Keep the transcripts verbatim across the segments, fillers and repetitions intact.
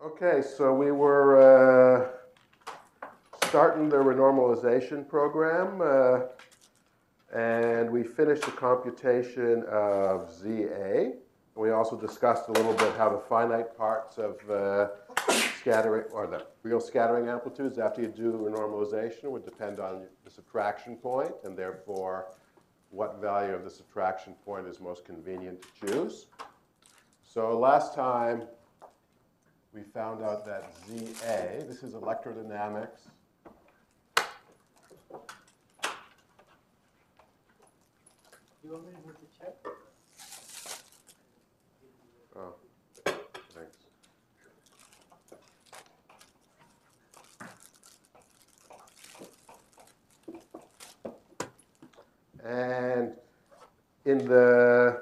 Okay, so we were uh, starting the renormalization program, uh, and we finished the computation of Z A. We also discussed a little bit how the finite parts of uh, scattering, or the real scattering amplitudes after you do the renormalization would depend on the subtraction point, and therefore what value of the subtraction point is most convenient to choose. So last time we found out that Z A, this is electrodynamics. You want me to move the check? Oh, thanks. And in the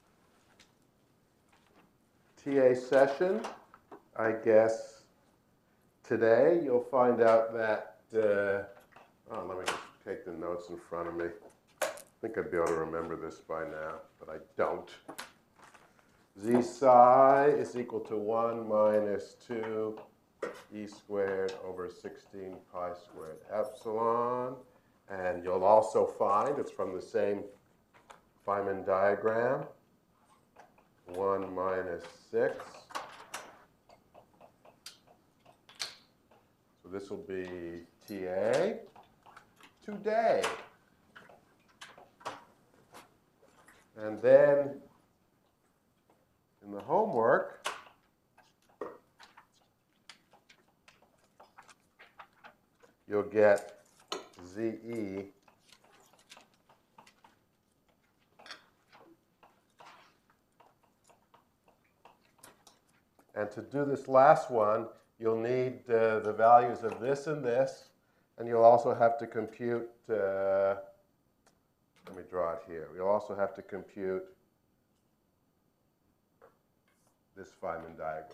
T A session, I guess today you'll find out that, uh, oh, let me just take the notes in front of me. I think I'd be able to remember this by now, but I don't. Z psi is equal to one minus two e squared over sixteen pi squared epsilon. And you'll also find, it's from the same Feynman diagram, one minus six. So this will be T A today. And then in the homework, you'll get Z E and to do this last one, you'll need uh, the values of this and this, and you'll also have to compute, uh, let me draw it here. You'll also have to compute this Feynman diagram.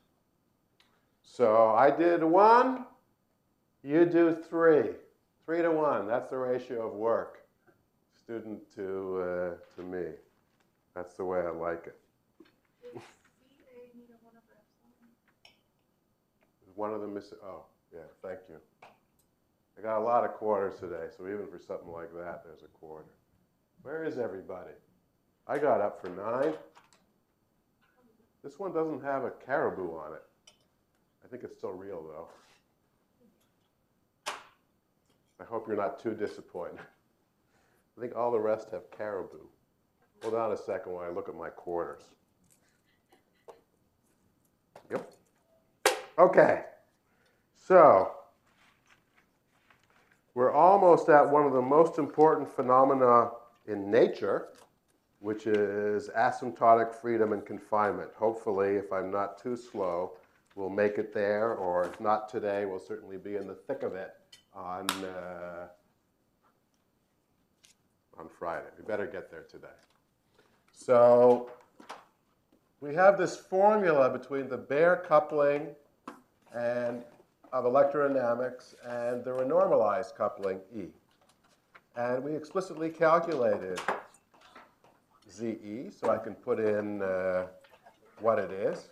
So I did one, you do three. Three to one, that's the ratio of work, student to, uh, to me. That's the way I like it. One of them is, oh, yeah, thank you. I got a lot of quarters today, so even for something like that, there's a quarter. Where is everybody? I got up for nine. This one doesn't have a caribou on it. I think it's still real, though. I hope you're not too disappointed. I think all the rest have caribou. Hold on a second while I look at my quarters. Yep. Okay. So we're almost at one of the most important phenomena in nature, which is asymptotic freedom and confinement. Hopefully, if I'm not too slow, we'll make it there, or if not today, we'll certainly be in the thick of it on, uh, on Friday. We better get there today. So we have this formula between the bare coupling and of electrodynamics and the renormalized coupling E. And we explicitly calculated Z E, so I can put in uh, what it is.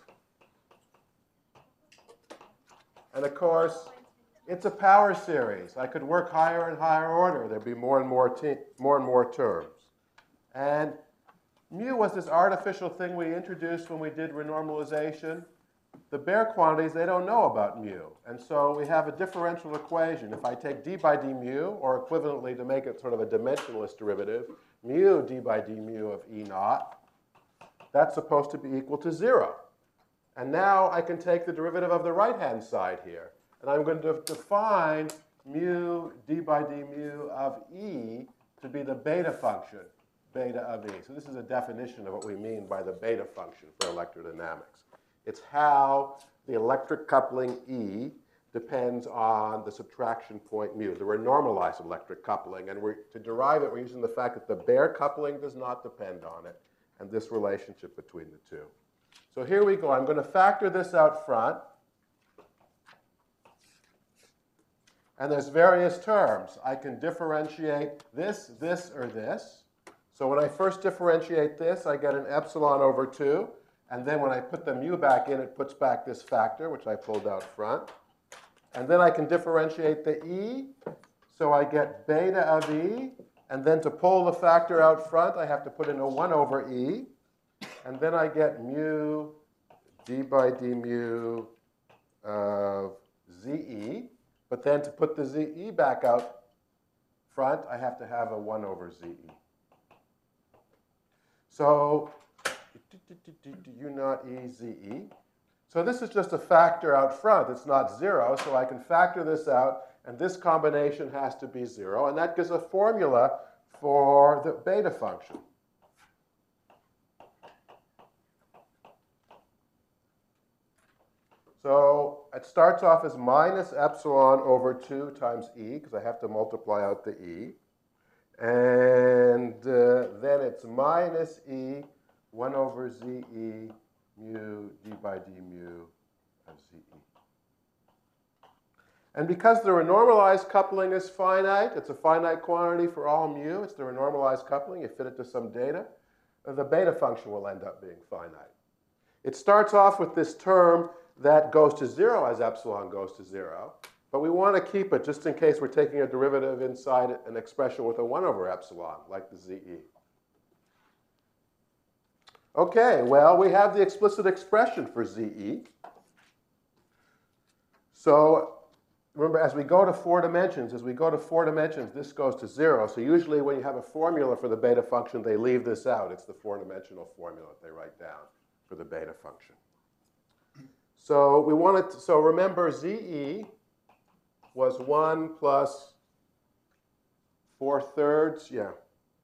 And of course, it's a power series. I could work higher and higher order. There'd be more and more, te more and more terms. And mu was this artificial thing we introduced when we did renormalization. The bare quantities, they don't know about mu. And so we have a differential equation. If I take d by d mu, or equivalently to make it sort of a dimensionless derivative, mu d by d mu of E naught, that's supposed to be equal to zero. And now I can take the derivative of the right-hand side here. And I'm going to define mu d by d mu of E to be the beta function, beta of E. So this is a definition of what we mean by the beta function for electrodynamics. It's how the electric coupling E depends on the subtraction point mu, the renormalized electric coupling. And we're, to derive it, we're using the fact that the bare coupling does not depend on it, and this relationship between the two. So here we go. I'm going to factor this out front. And there's various terms. I can differentiate this, this, or this. So when I first differentiate this, I get an epsilon over two. And then when I put the mu back in, it puts back this factor, which I pulled out front. And then I can differentiate the E. So I get beta of E. And then to pull the factor out front, I have to put in a one over E. And then I get mu d by d mu of ze. But then to put the ze back out front, I have to have a one over ze. So u naught e ze. So this is just a factor out front. It's not zero, so I can factor this out, and this combination has to be zero, and that gives a formula for the beta function. So it starts off as minus epsilon over two times e, because I have to multiply out the e. And uh, then it's minus e, one over ze mu d by d mu of ze. And because the renormalized coupling is finite, it's a finite quantity for all mu, it's the renormalized coupling, you fit it to some data, the beta function will end up being finite. It starts off with this term that goes to zero as epsilon goes to zero. But we want to keep it just in case we're taking a derivative inside an expression with a one over epsilon, like the ze. OK, well, we have the explicit expression for ze. So remember, as we go to four dimensions, as we go to four dimensions, this goes to zero. So usually when you have a formula for the beta function, they leave this out. It's the four-dimensional formula that they write down for the beta function. So we wanted to, so remember ze was one plus four thirds, yeah,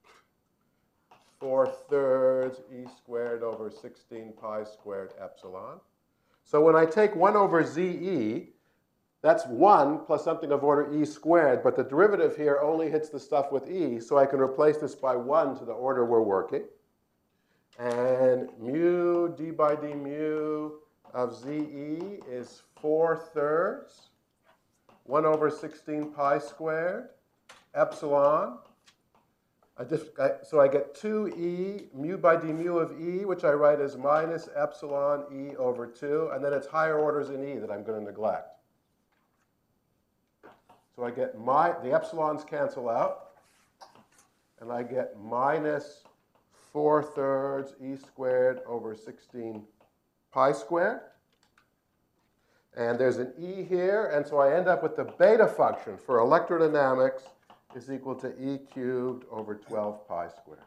four thirds e squared over sixteen pi squared epsilon. So when I take one over ze, that's one plus something of order e squared, but the derivative here only hits the stuff with e, so I can replace this by one to the order we're working. And mu d by d mu of ze is four thirds, one over sixteen pi squared, epsilon. I just, I, so I get two e, mu by d mu of e, which I write as minus epsilon e over two, and then it's higher orders in e that I'm going to neglect. So I get my, the epsilons cancel out, and I get minus four thirds e squared over sixteen pi squared. And there's an e here, and so I end up with the beta function for electrodynamics is equal to e cubed over twelve pi squared.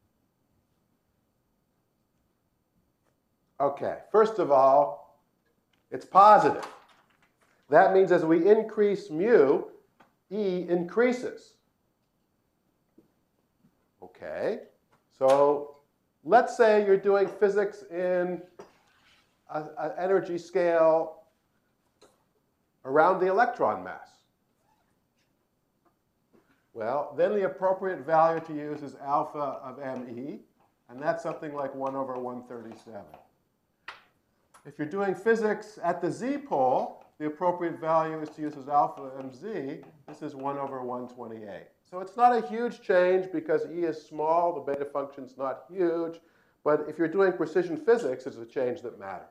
Okay, first of all, it's positive. That means as we increase mu, E increases. Okay, so let's say you're doing physics in an energy scale around the electron mass. Well, then the appropriate value to use is alpha of me, and that's something like one over one thirty-seven. If you're doing physics at the z-pole, the appropriate value is to use as alpha mz. This is one over one twenty-eight. So it's not a huge change because E is small. The beta function's not huge. But if you're doing precision physics, it's a change that matters.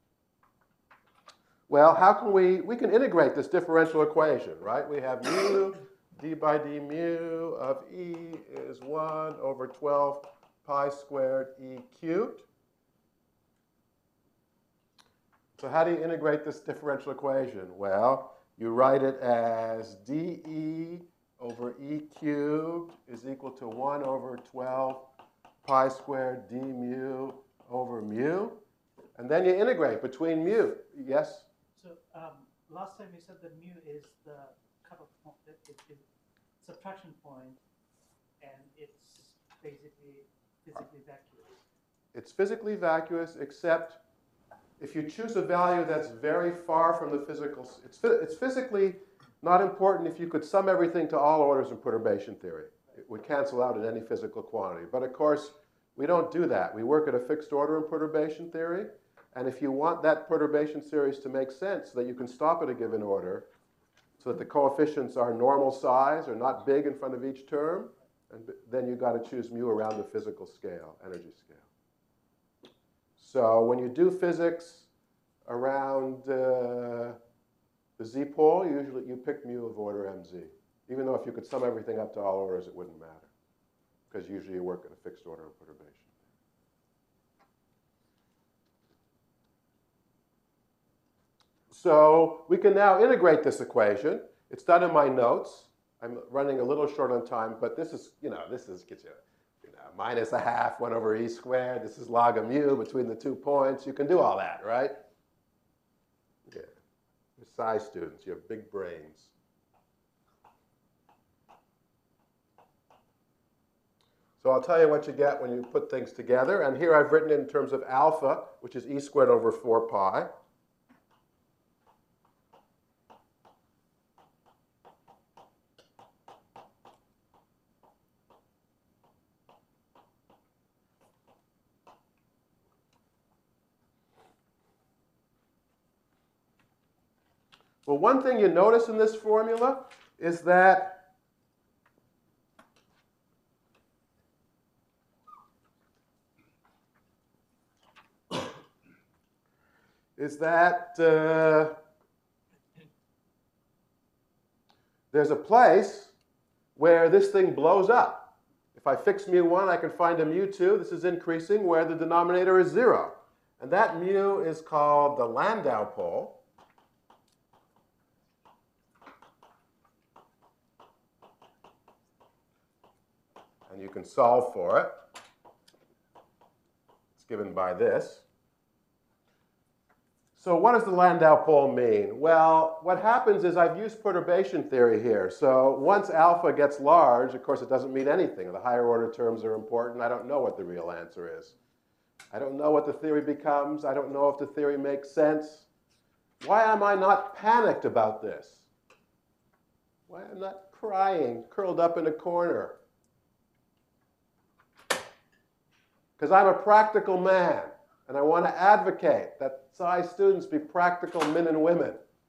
Well, how can we, we can integrate this differential equation, right? We have mu d by d mu of E is one over twelve pi squared E cubed. So how do you integrate this differential equation? Well, you write it as dE over E cubed is equal to one over twelve pi squared d mu over mu. And then you integrate between mu. Yes? So um, last time you said that mu is the cutoff point, it, it, it, subtraction point, and it's basically physically vacuous. It's physically vacuous, except if you choose a value that's very far from the physical, it's, it's physically not important if you could sum everything to all orders in perturbation theory. It would cancel out at any physical quantity. But of course, we don't do that. We work at a fixed order in perturbation theory. And if you want that perturbation series to make sense so that you can stop at a given order, so that the coefficients are normal size or not big in front of each term, and then you've got to choose mu around the physical scale, energy scale. So when you do physics around uh, the z-pole, usually you pick mu of order mz. Even though if you could sum everything up to all orders, it wouldn't matter, because usually you work at a fixed order of perturbation. So we can now integrate this equation. It's done in my notes. I'm running a little short on time, but this is, you know, this is, gets you, you know, minus a half, one over e squared. This is log of mu between the two points. You can do all that, right? Yeah. You're sci students. You have big brains. So I'll tell you what you get when you put things together. And here I've written it in terms of alpha, which is e squared over four pi. Well, one thing you notice in this formula is that is that uh, there's a place where this thing blows up. If I fix mu one, I can find a mu two. This is increasing where the denominator is zero. And that mu is called the Landau pole. And you can solve for it. It's given by this. So what does the Landau pole mean? Well, what happens is I've used perturbation theory here. So once alpha gets large, of course, it doesn't mean anything. The higher order terms are important. I don't know what the real answer is. I don't know what the theory becomes. I don't know if the theory makes sense. Why am I not panicked about this? Why am I not crying, curled up in a corner? Because I'm a practical man, and I want to advocate that Sci students be practical men and women.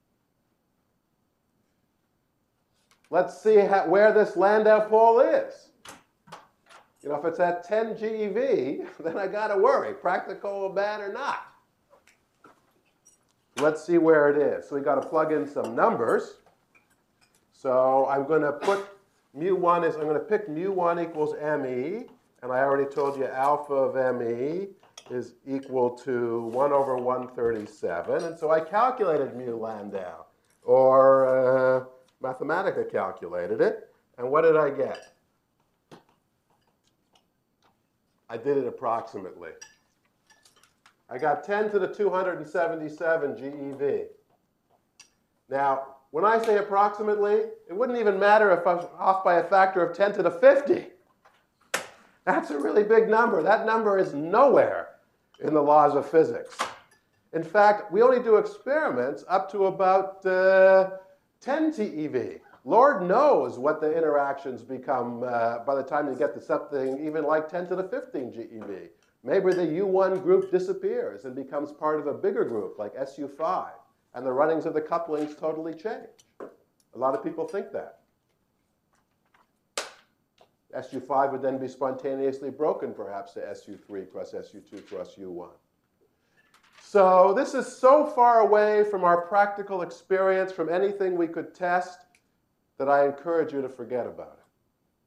Let's see how, where this Landau pole is. You know, if it's at ten G E V, then I got to worry, practical man or not. Let's see where it is. So we got to plug in some numbers. So I'm going to put mu one is, I'm going to pick mu one equals me. And I already told you alpha of me is equal to one over one thirty-seven. And so I calculated mu Landau, or uh, Mathematica calculated it. And what did I get? I did it approximately. I got ten to the two hundred seventy-seven G E V. Now, when I say approximately, it wouldn't even matter if I was off by a factor of ten to the fifty. That's a really big number. That number is nowhere in the laws of physics. In fact, we only do experiments up to about uh, ten T E V. Lord knows what the interactions become uh, by the time you get to something even like ten to the fifteen G E V. Maybe the U one group disappears and becomes part of a bigger group like S U five, and the runnings of the couplings totally change. A lot of people think that. S U five would then be spontaneously broken, perhaps, to S U three plus S U two plus U one. So this is so far away from our practical experience, from anything we could test, that I encourage you to forget about it.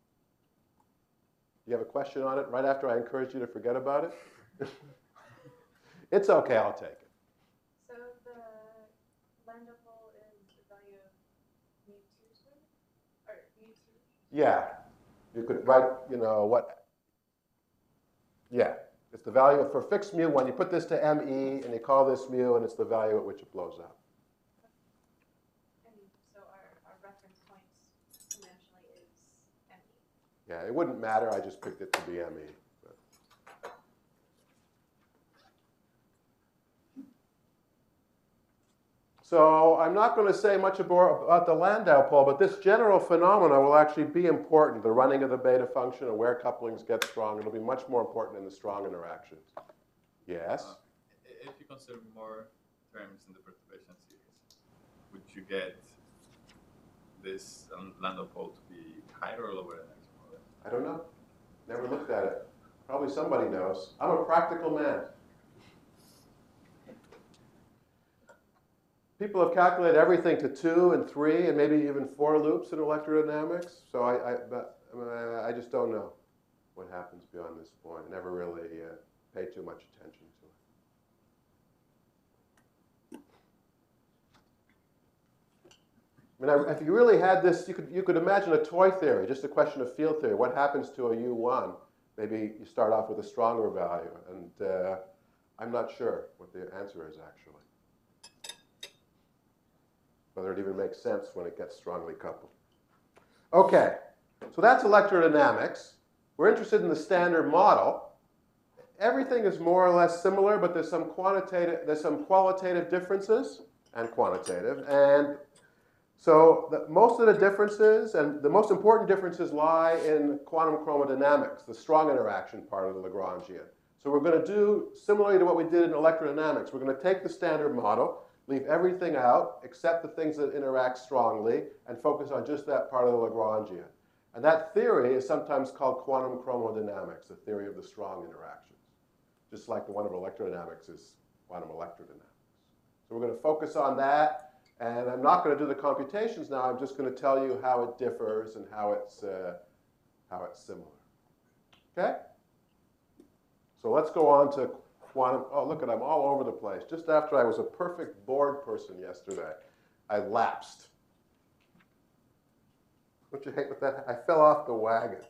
You have a question on it right after I encourage you to forget about it? It's okay, I'll take it. So the Landau pole is the value of mu two squared? Or mu two? Yeah. You could write, you know, what, yeah. It's the value of, for fixed mu one, you put this to me, and you call this mu, and it's the value at which it blows up. And so our, our reference points conventionally is me. Yeah, it wouldn't matter. I just picked it to be me. But. So I'm not going to say much about the Landau pole, but this general phenomena will actually be important, the running of the beta function and where couplings get strong. It'll be much more important in the strong interactions. Yes? Uh, if you consider more terms in the perturbation series, would you get this um, Landau pole to be higher or lower than x more? I don't know. Never looked at it. Probably somebody knows. I'm a practical man. people have calculated everything to two and three and maybe even four loops in electrodynamics. So I, I, but, I, mean, I just don't know what happens beyond this point. I never really uh, paid too much attention to it. I mean, I, if you really had this, you could, you could imagine a toy theory, just a question of field theory. What happens to a U one? Maybe you start off with a stronger value. And uh, I'm not sure what the answer is, actually. Whether it even makes sense when it gets strongly coupled. Okay, so that's electrodynamics. We're interested in the Standard Model. Everything is more or less similar, but there's some quantitative, there's some qualitative differences and quantitative. And so the, most of the differences, and the most important differences lie in quantum chromodynamics, the strong interaction part of the Lagrangian. So we're going to do, similarly to what we did in electrodynamics, we're going to take the Standard Model, leave everything out except the things that interact strongly, and focus on just that part of the Lagrangian. And that theory is sometimes called quantum chromodynamics, the theory of the strong interactions. Just like the one of electrodynamics is quantum electrodynamics. So we're going to focus on that, and I'm not going to do the computations now. I'm just going to tell you how it differs and how it's, uh, how it's similar. Okay? So let's go on to quantum. Oh, look at, I'm all over the place. Just after I was a perfect board person yesterday, I lapsed. Don't you hate with that? I fell off the wagon.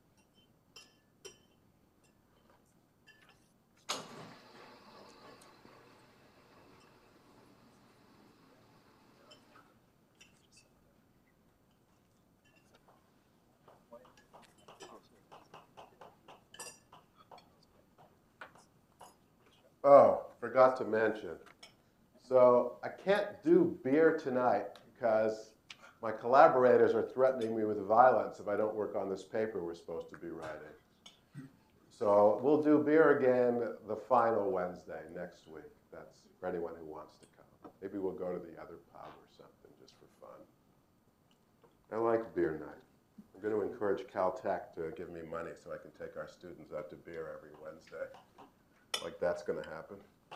Oh, forgot to mention. So I can't do beer tonight because my collaborators are threatening me with violence if I don't work on this paper we're supposed to be writing. So we'll do beer again the final Wednesday next week. That's for anyone who wants to come. Maybe we'll go to the other pub or something just for fun. I like beer night. I'm going to encourage Caltech to give me money so I can take our students out to beer every Wednesday. Like that's going to happen.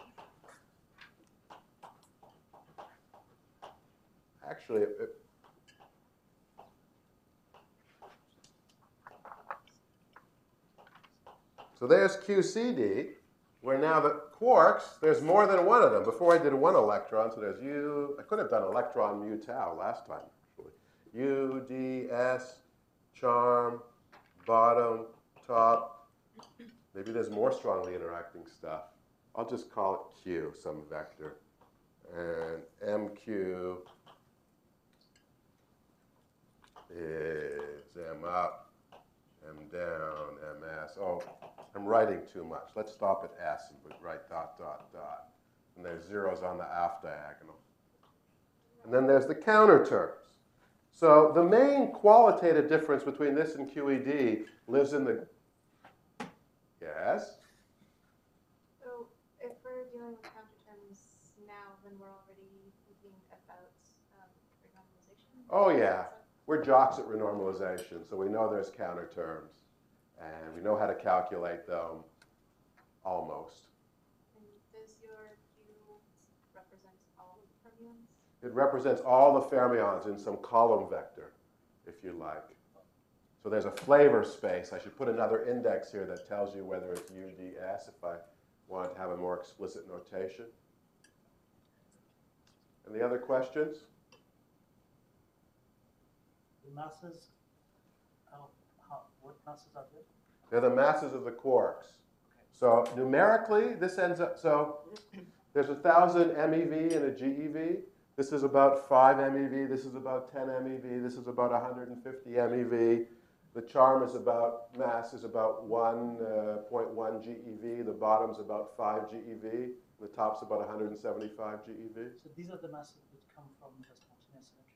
Actually, it, it, so there's Q C D, where now the quarks, there's more than one of them. Before I did one electron, so there's U, I could have done electron mu tau last time, actually. U, D, S, charm, bottom, top. Maybe there's more strongly interacting stuff. I'll just call it Q, some vector. And M Q is M up, M down, M S. Oh, I'm writing too much. Let's stop at S and write dot, dot, dot. And there's zeros on the aft diagonal. And then there's the counter terms. So the main qualitative difference between this and Q E D lives in the, yes? So if we're dealing with counter terms now, then we're already thinking about um, renormalization? Oh, yeah. We're jocks at renormalization, so we know there's counter terms. And we know how to calculate them, almost. And does your Q represent all of the fermions? It represents all the fermions in some column vector, if you like. So there's a flavor space. I should put another index here that tells you whether it's U D S if I wanted to have a more explicit notation. Any other questions? The masses, how, how, what masses are there? They're the masses of the quarks. So numerically, this ends up, so there's one thousand MeV in a GeV. This is about five MeV. This is about ten MeV. This is about one hundred fifty MeV. The charm is about, mass is about one point one GeV. The bottom's about five GeV. The top's about one hundred seventy-five GeV. So these are the masses which come from the spontaneous symmetry.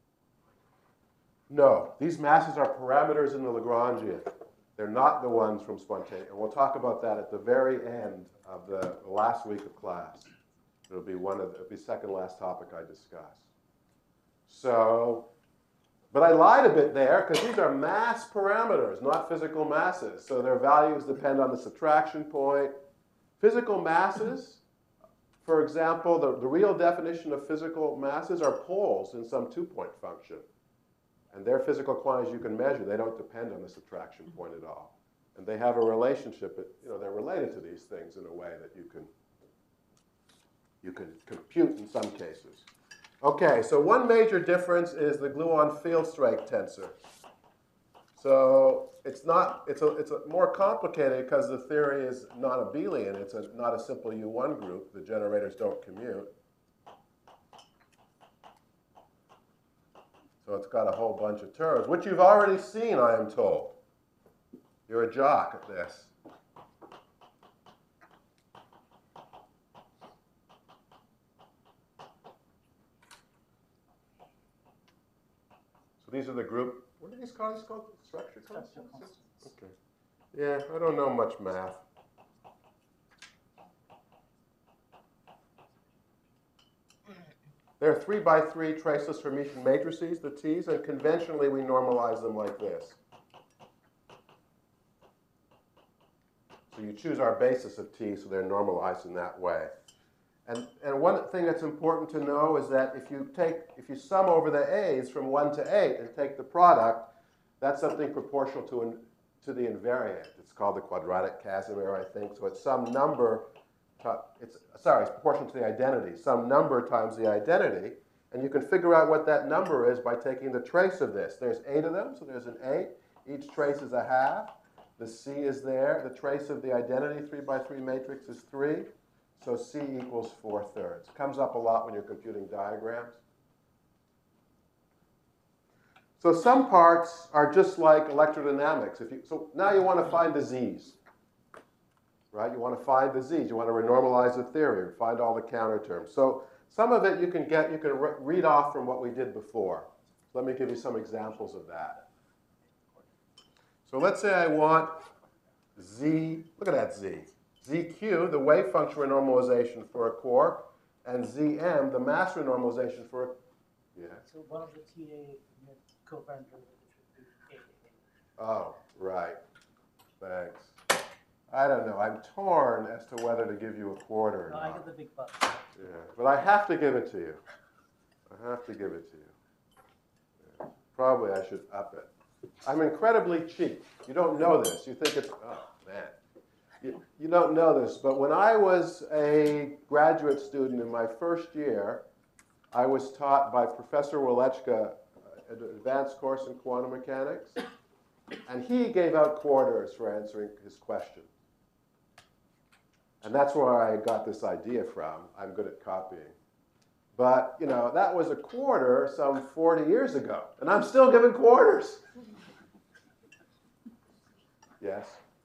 No, these masses are parameters in the Lagrangian. They're not the ones from spontaneous. And we'll talk about that at the very end of the last week of class. It'll be one of the, it'll be second last topic I discuss. So, but I lied a bit there because these are mass parameters, not physical masses. So their values depend on the subtraction point. Physical masses for example, the, the real definition of physical masses are poles in some two-point function. And they're physical quantities you can measure. They don't depend on the subtraction point at all. And they have a relationship, you know, they're related to these things in a way that you can, you can compute in some cases. Okay, so one major difference is the gluon field strength tensor. So it's not, it's a, it's a more complicated because the theory is not abelian. It's a, not a simple U one group. The generators don't commute. So it's got a whole bunch of terms, which you've already seen, I am told. You're a jock at this. So these are the group, what are these called? called? Structure constants? Okay. Yeah, I don't know much math. There are three by three traceless Hermitian matrices, the T's, and conventionally we normalize them like this. So you choose our basis of T, so they're normalized in that way. And, and one thing that's important to know is that if you take, if you sum over the A's from one to eight and take the product, that's something proportional to, an, to the invariant. It's called the quadratic Casimir, I think. So it's some number, it's, sorry, it's proportional to the identity, some number times the identity. And you can figure out what that number is by taking the trace of this. There's eight of them, so there's an eight. Each trace is a half. The C is there. The trace of the identity, three by three matrix, is three. So C equals four thirds. Comes up a lot when you're computing diagrams. So some parts are just like electrodynamics. If you, so now you want to find the Z's, right? You want to find the Z's. You want to renormalize the theory, find all the counter terms. So some of it you can get, you can re read off from what we did before. So let me give you some examples of that. So let's say I want Z, look at that Z. Z Q, the wave function renormalization for a quark, and Z M, the mass renormalization for a, yeah. So one of the T A covariant derivatives would be A. Oh, right. Thanks. I don't know. I'm torn as to whether to give you a quarter or No, not. I get the big bucks. Yeah, but I have to give it to you. I have to give it to you. Yeah. Probably I should up it. I'm incredibly cheap. You don't know this. You think it's, oh, man. You, you don't know this, but when I was a graduate student in my first year, I was taught by Professor Walechka an advanced course in quantum mechanics, and he gave out quarters for answering his question. And that's where I got this idea from. I'm good at copying. But, you know, that was a quarter some forty years ago, and I'm still giving quarters. Yes?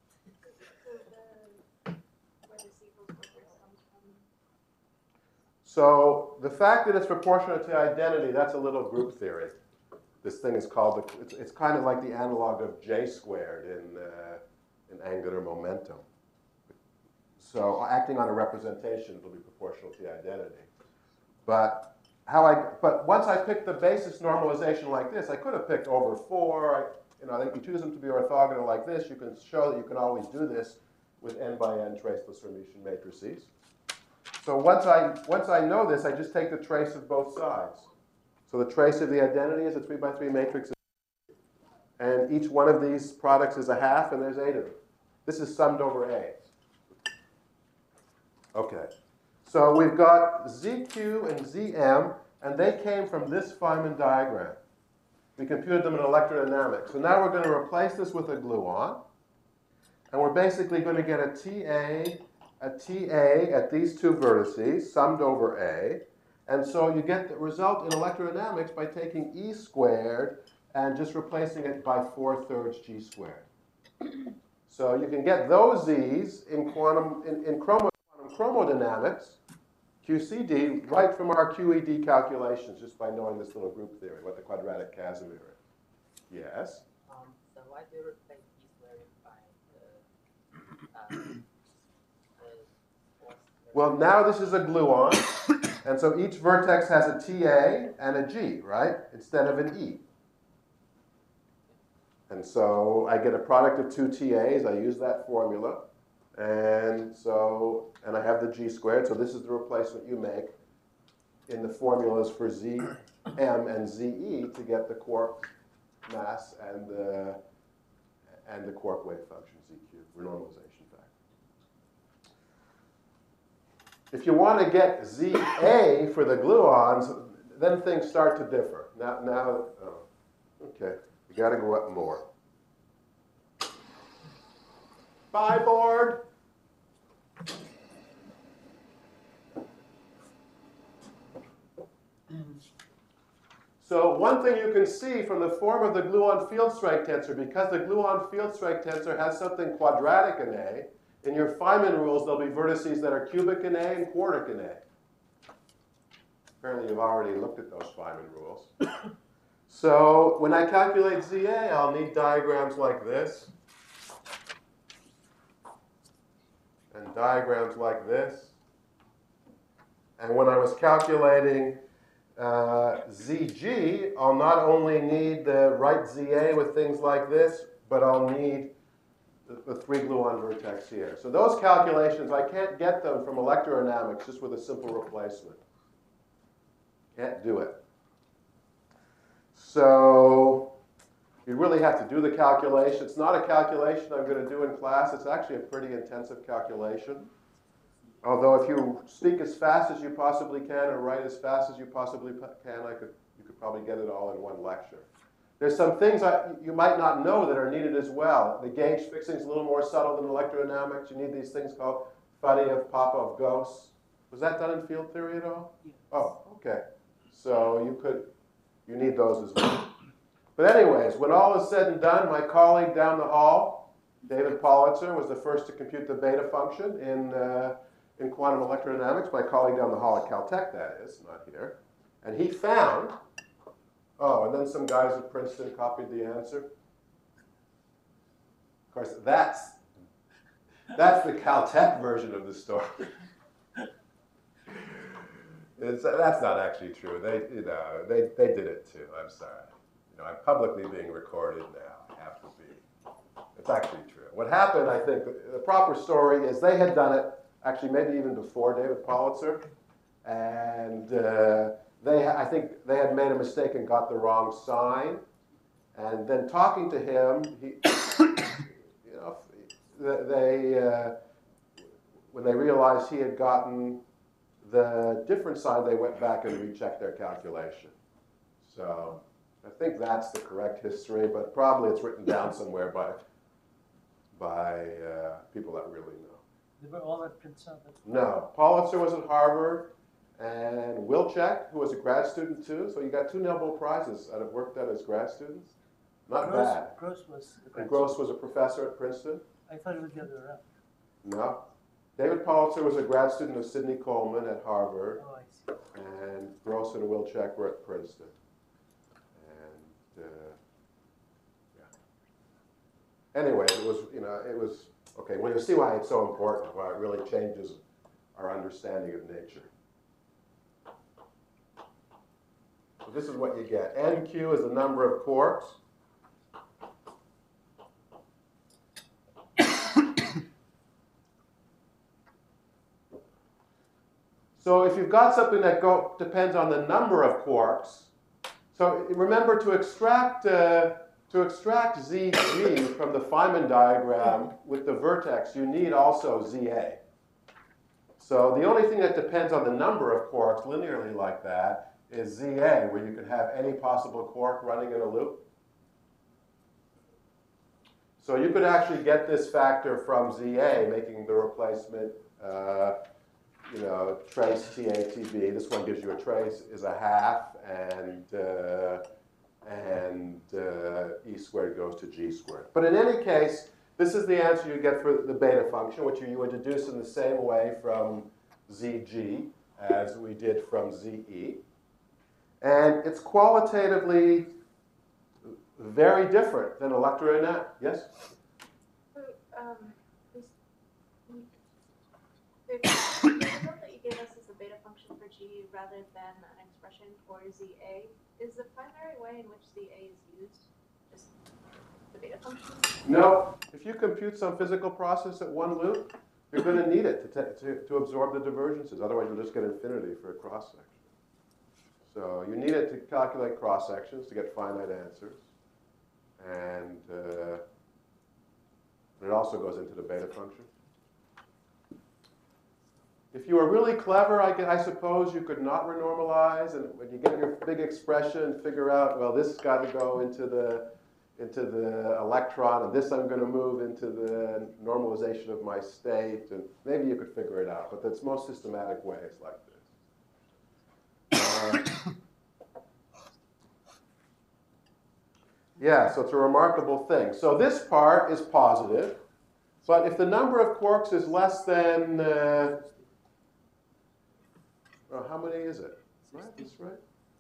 So the fact that it's proportional to identity, that's a little group theory. This thing is called, the, it's, it's kind of like the analog of J squared in, uh, in angular momentum. So acting on a representation will be proportional to the identity. But how I, but once I picked the basis normalization like this, I could have picked over four. I, you know, if you choose them to be orthogonal like this, you can show that you can always do this with n by n traceless Hermitian matrices. So once I, once I know this, I just take the trace of both sides. So the trace of the identity is a three by three matrix. And each one of these products is a half, and there's eight of them. This is summed over A. Okay. So we've got Z Q and Z M, and they came from this Feynman diagram. We computed them in electrodynamics. So now we're going to replace this with a gluon. And we're basically going to get a T A, a T A at these two vertices, summed over A. And so you get the result in electrodynamics by taking E squared and just replacing it by four thirds G squared. So you can get those Z's in quantum, in, in chromo, quantum chromodynamics, Q C D, right from our Q E D calculations, just by knowing this little group theory, what the quadratic Casimir is. Yes? Um, so why do you replace E squared by the, um, the force? Well, now this is a gluon, and so each vertex has a T A and a G, right, instead of an E. And so I get a product of two T A's. I use that formula. And so, and I have the g squared, so this is the replacement you make in the formulas for Z M and Z E to get the quark mass and the, and the quark wave function Z cubed, renormalization factor. If you want to get Z A for the gluons, then things start to differ. Now, now oh, okay, you got to go up more. Bye, board. So one thing you can see from the form of the gluon field strength tensor, because the gluon field strength tensor has something quadratic in A, in your Feynman rules, there'll be vertices that are cubic in A and quartic in A. Apparently, you've already looked at those Feynman rules. So when I calculate Z A, I'll need diagrams like this, and diagrams like this. And when I was calculating uh, Z G, I'll not only need the right Z A with things like this, but I'll need the, the three gluon vertex here. So those calculations, I can't get them from electrodynamics just with a simple replacement. Can't do it. So you really have to do the calculation. It's not a calculation I'm going to do in class. It's actually a pretty intensive calculation. Although if you speak as fast as you possibly can or write as fast as you possibly can, I could, you could probably get it all in one lecture. There's some things I, you might not know that are needed as well. The gauge fixing is a little more subtle than electrodynamics. You need these things called Faddeev-Popov-Gauss. Was that done in field theory at all? Yes. Oh, okay. So you could, you need those as well. But anyways, when all is said and done, my colleague down the hall, David Politzer, was the first to compute the beta function in, uh, in quantum electrodynamics. My colleague down the hall at Caltech, that is, not here. And he found, oh, and then some guys at Princeton copied the answer. Of course, that's, that's the Caltech version of the story. It's, that's not actually true. They, you know, they, they did it too. I'm sorry. You know, I'm publicly being recorded now. I have to be. It's actually true. What happened, I think, the, the proper story is they had done it, actually maybe even before David Politzer, and uh, they, I think they had made a mistake and got the wrong sign. And then talking to him, he, you know, they, uh, when they realized he had gotten the different sign, they went back and rechecked their calculation. So I think that's the correct history, but probably it's written down somewhere by, by uh, people that really know. They were all at Princeton. No, Politzer was at Harvard, and Wilczek, who was a grad student too. So you got two Nobel Prizes that have worked out as grad students. Not Gross, bad. Gross was. And Gross was a professor at Princeton. I thought it was the other way around. No. David Politzer was a grad student of Sidney Coleman at Harvard, Oh, I see. and Gross and Wilczek were at Princeton. And uh, yeah. Anyway, it was, you know, it was, okay, well, you see why it's so important, why it really changes our understanding of nature. So this is what you get. N Q is the number of quarks. So if you've got something that go, depends on the number of quarks, so remember to extract, uh, to extract Z G from the Feynman diagram with the vertex, you need also Z A. So the only thing that depends on the number of quarks linearly like that is Z A, where you could have any possible quark running in a loop. So you could actually get this factor from Z A, making the replacement uh, you know, trace T A T B. This one gives you a trace is a half, and uh, and uh, E squared goes to G squared. But in any case, this is the answer you get for the beta function, which you introduce in the same way from Z G as we did from Z E. And it's qualitatively very different than electrodynamics. Yes? So, um, this, the, the result that you gave us is the beta function for G rather than an expression for Z A. Is the primary way in which Z A is used just the beta function? No, if you compute some physical process at one loop, you're going to need it to, to, to absorb the divergences. Otherwise, you'll just get infinity for a cross-section. So you need it to calculate cross-sections to get finite answers. And uh, it also goes into the beta function. If you were really clever, I, I suppose you could not renormalize, and when you get your big expression, figure out, well, this has got to go into the into the electron, and this I'm going to move into the normalization of my state, and maybe you could figure it out, but that's most systematic ways like this. Uh, yeah, so it's a remarkable thing. So this part is positive, but if the number of quarks is less than, uh, well, how many is it? Right, that's right.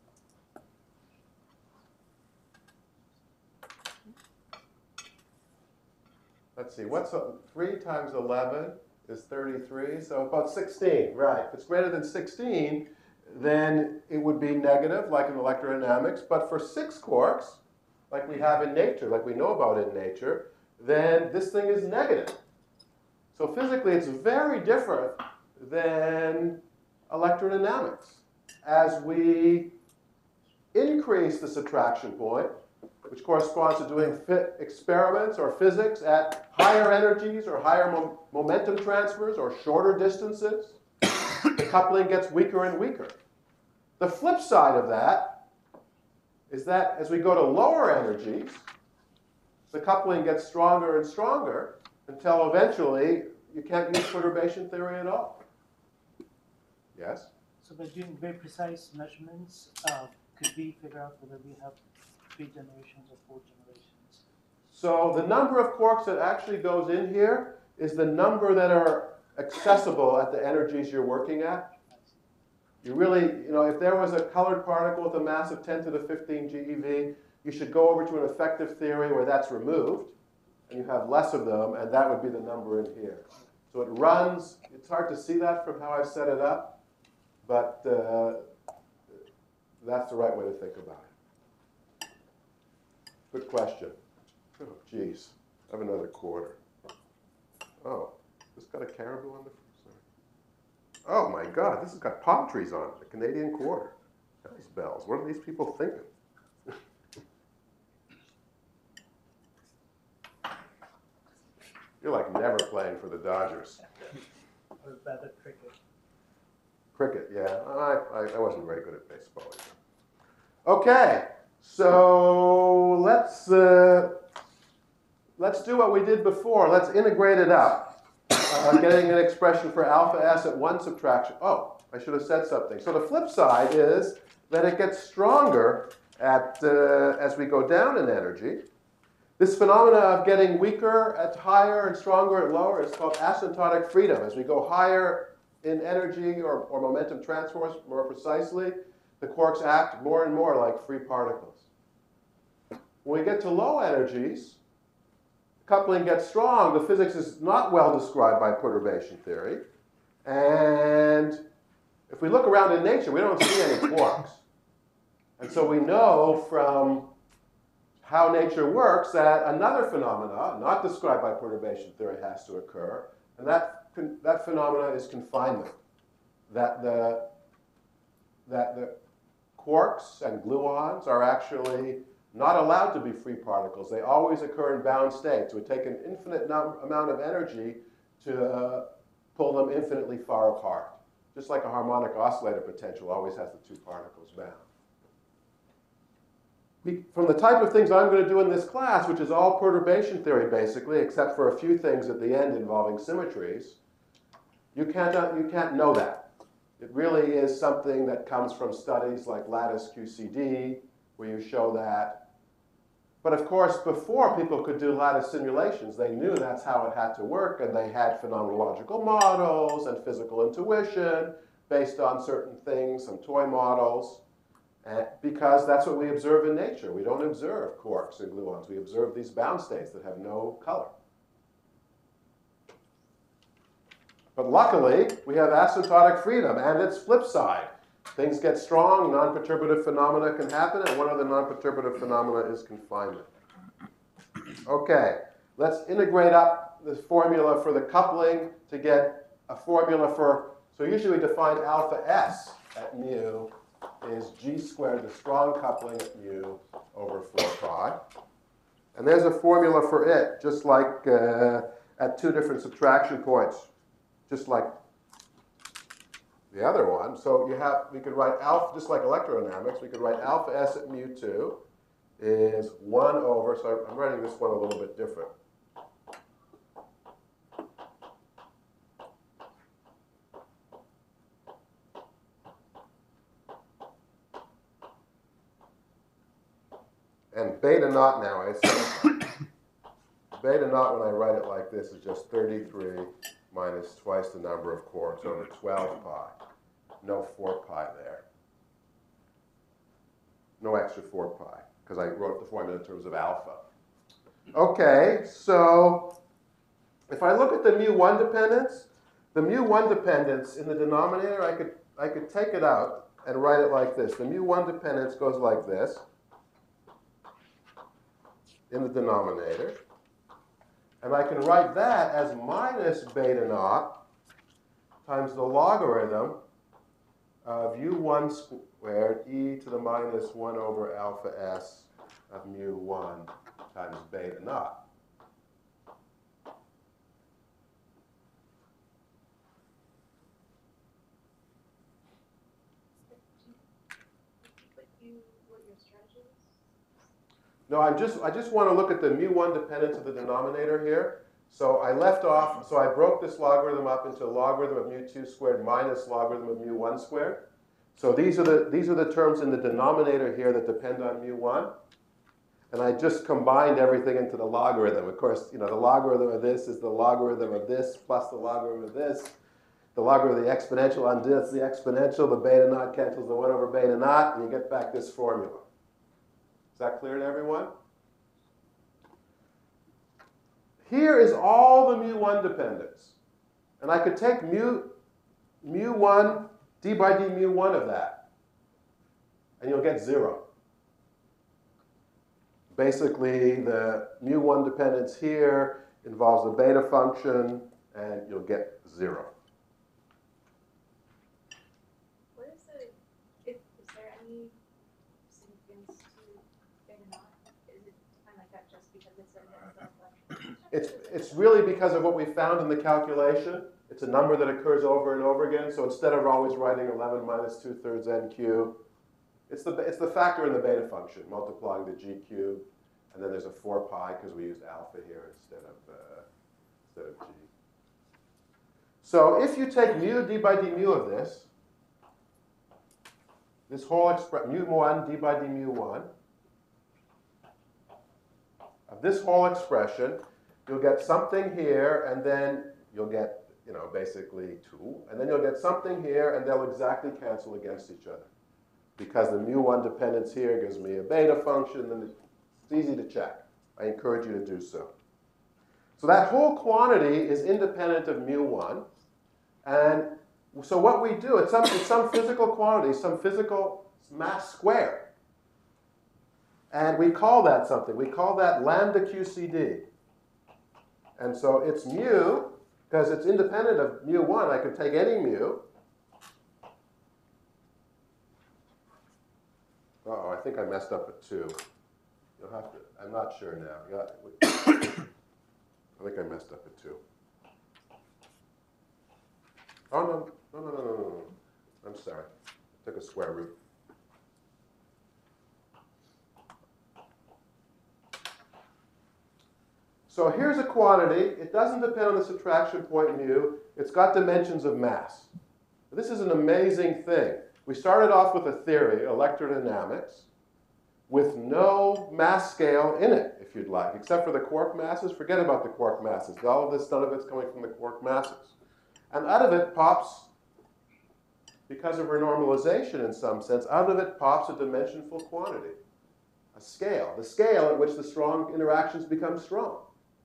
Let's see, what's a, three times eleven is thirty-three, so about sixteen, right. If it's greater than sixteen, then it would be negative, like in electrodynamics. But for six quarks, like we have in nature, like we know about in nature, then this thing is negative. So physically, it's very different than electrodynamics. As we increase the subtraction point, which corresponds to doing fit experiments or physics at higher energies or higher mo momentum transfers or shorter distances, the coupling gets weaker and weaker. The flip side of that is that as we go to lower energies, the coupling gets stronger and stronger until eventually you can't use perturbation theory at all. Yes? So by doing very precise measurements, uh, could we figure out whether we have three generations or four generations? So the number of quarks that actually goes in here is the number that are accessible at the energies you're working at. You really, you know, if there was a colored particle with a mass of ten to the fifteen GeV, you should go over to an effective theory where that's removed, and you have less of them, and that would be the number in here. So it runs, it's hard to see that from how I've set it up, but uh, that's the right way to think about it. Good question. Oh, geez. I have another quarter. Oh, this got a caribou on the front. Oh, my God. This has got palm trees on it. The Canadian quarter. Those bells. What are these people thinking? You're like never playing for the Dodgers. Or rather cricket. Cricket, yeah. I, I, I wasn't very good at baseball either. Okay. So let's, uh, let's do what we did before. Let's integrate it up. Uh, getting an expression for alpha s at one subtraction. Oh, I should have said something. So the flip side is that it gets stronger at, uh, as we go down in energy. This phenomena of getting weaker at higher and stronger at lower is called asymptotic freedom. As we go higher in energy or, or momentum transfers, more precisely, the quarks act more and more like free particles. When we get to low energies, coupling gets strong. The physics is not well described by perturbation theory. And if we look around in nature, we don't see any quarks. And so we know from how nature works that another phenomena, not described by perturbation theory, has to occur. And that, that phenomena is confinement. That the, that the quarks and gluons are actually not allowed to be free particles. They always occur in bound states. It would take an infinite amount of energy to uh, pull them infinitely far apart. Just like a harmonic oscillator potential always has the two particles bound. We, from the type of things I'm going to do in this class, which is all perturbation theory basically, except for a few things at the end involving symmetries, you can't, uh, you can't know that. It really is something that comes from studies like lattice Q C D, where you show that. But of course, before people could do lattice simulations, they knew that's how it had to work, and they had phenomenological models and physical intuition based on certain things, some toy models, and because that's what we observe in nature. We don't observe quarks and gluons. We observe these bound states that have no color. But luckily, we have asymptotic freedom and its flip side. Things get strong, non-perturbative phenomena can happen, and one of the non-perturbative phenomena is confinement. Okay, let's integrate up this formula for the coupling to get a formula for, so usually we define alpha S at mu is g squared, the strong coupling at mu over four pi. And there's a formula for it, just like uh, at two different subtraction points, just like the other one. So you have, we could write alpha, just like electrodynamics, we could write alpha S at mu two is one over, so I'm writing this one a little bit different. And beta naught now, I see. Beta naught, when I write it like this, is just thirty-three minus twice the number of quarks over twelve pi. No four pi there. No extra four pi, because I wrote the formula in terms of alpha. Okay, so if I look at the mu one dependence, the mu one dependence in the denominator, I could, I could take it out and write it like this. The mu one dependence goes like this in the denominator. And I can write that as minus beta naught times the logarithm of u one squared e to the minus one over alpha s of mu one times beta naught. But you, what your strategy is? No, I just, I just want to look at the mu one dependence of the denominator here. So I left off, so I broke this logarithm up into logarithm of mu two squared minus logarithm of mu one squared. So these are the, these are the terms in the denominator here that depend on mu one. And I just combined everything into the logarithm. Of course, you know, the logarithm of this is the logarithm of this plus the logarithm of this. The logarithm of the exponential undoes the exponential. The beta naught cancels the one over beta naught, and you get back this formula. Is that clear to everyone? Here is all the mu one dependence. And I could take mu, mu one, d by d mu one of that. And you'll get zero. Basically, the mu one dependence here involves the beta function, and you'll get zero. What is the, if, is there any significance to beta naught? Is it defined like that just because it's a It's, it's really because of what we found in the calculation. It's a number that occurs over and over again. So instead of always writing eleven minus two thirds n cubed, it's the, it's the factor in the beta function, multiplying the g cubed. And then there's a four pi because we used alpha here instead of, uh, instead of g. So if you take mu d by d mu of this, this whole expression, mu one d by d mu one, of this whole expression, you'll get something here, and then you'll get, you know, basically two. And then you'll get something here, and they'll exactly cancel against each other. Because the mu one dependence here gives me a beta function, and it's easy to check. I encourage you to do so. So that whole quantity is independent of mu one. And so what we do, it's some, it's some physical quantity, some physical mass square. And we call that something. We call that lambda Q C D. And so it's mu, because it's independent of mu one. I could take any mu. Uh-oh, I think I messed up at two. You'll have to, I'm not sure now. I think I messed up at two. Oh, no, no, no, no, no, no. I'm sorry. I took a square root. So here's a quantity. It doesn't depend on the subtraction point mu. It's got dimensions of mass. This is an amazing thing. We started off with a theory, electrodynamics, with no mass scale in it, if you'd like, except for the quark masses. Forget about the quark masses. All of this, none of it's coming from the quark masses. And out of it pops, because of renormalization in some sense, out of it pops a dimensionful quantity, a scale, the scale at which the strong interactions become strong.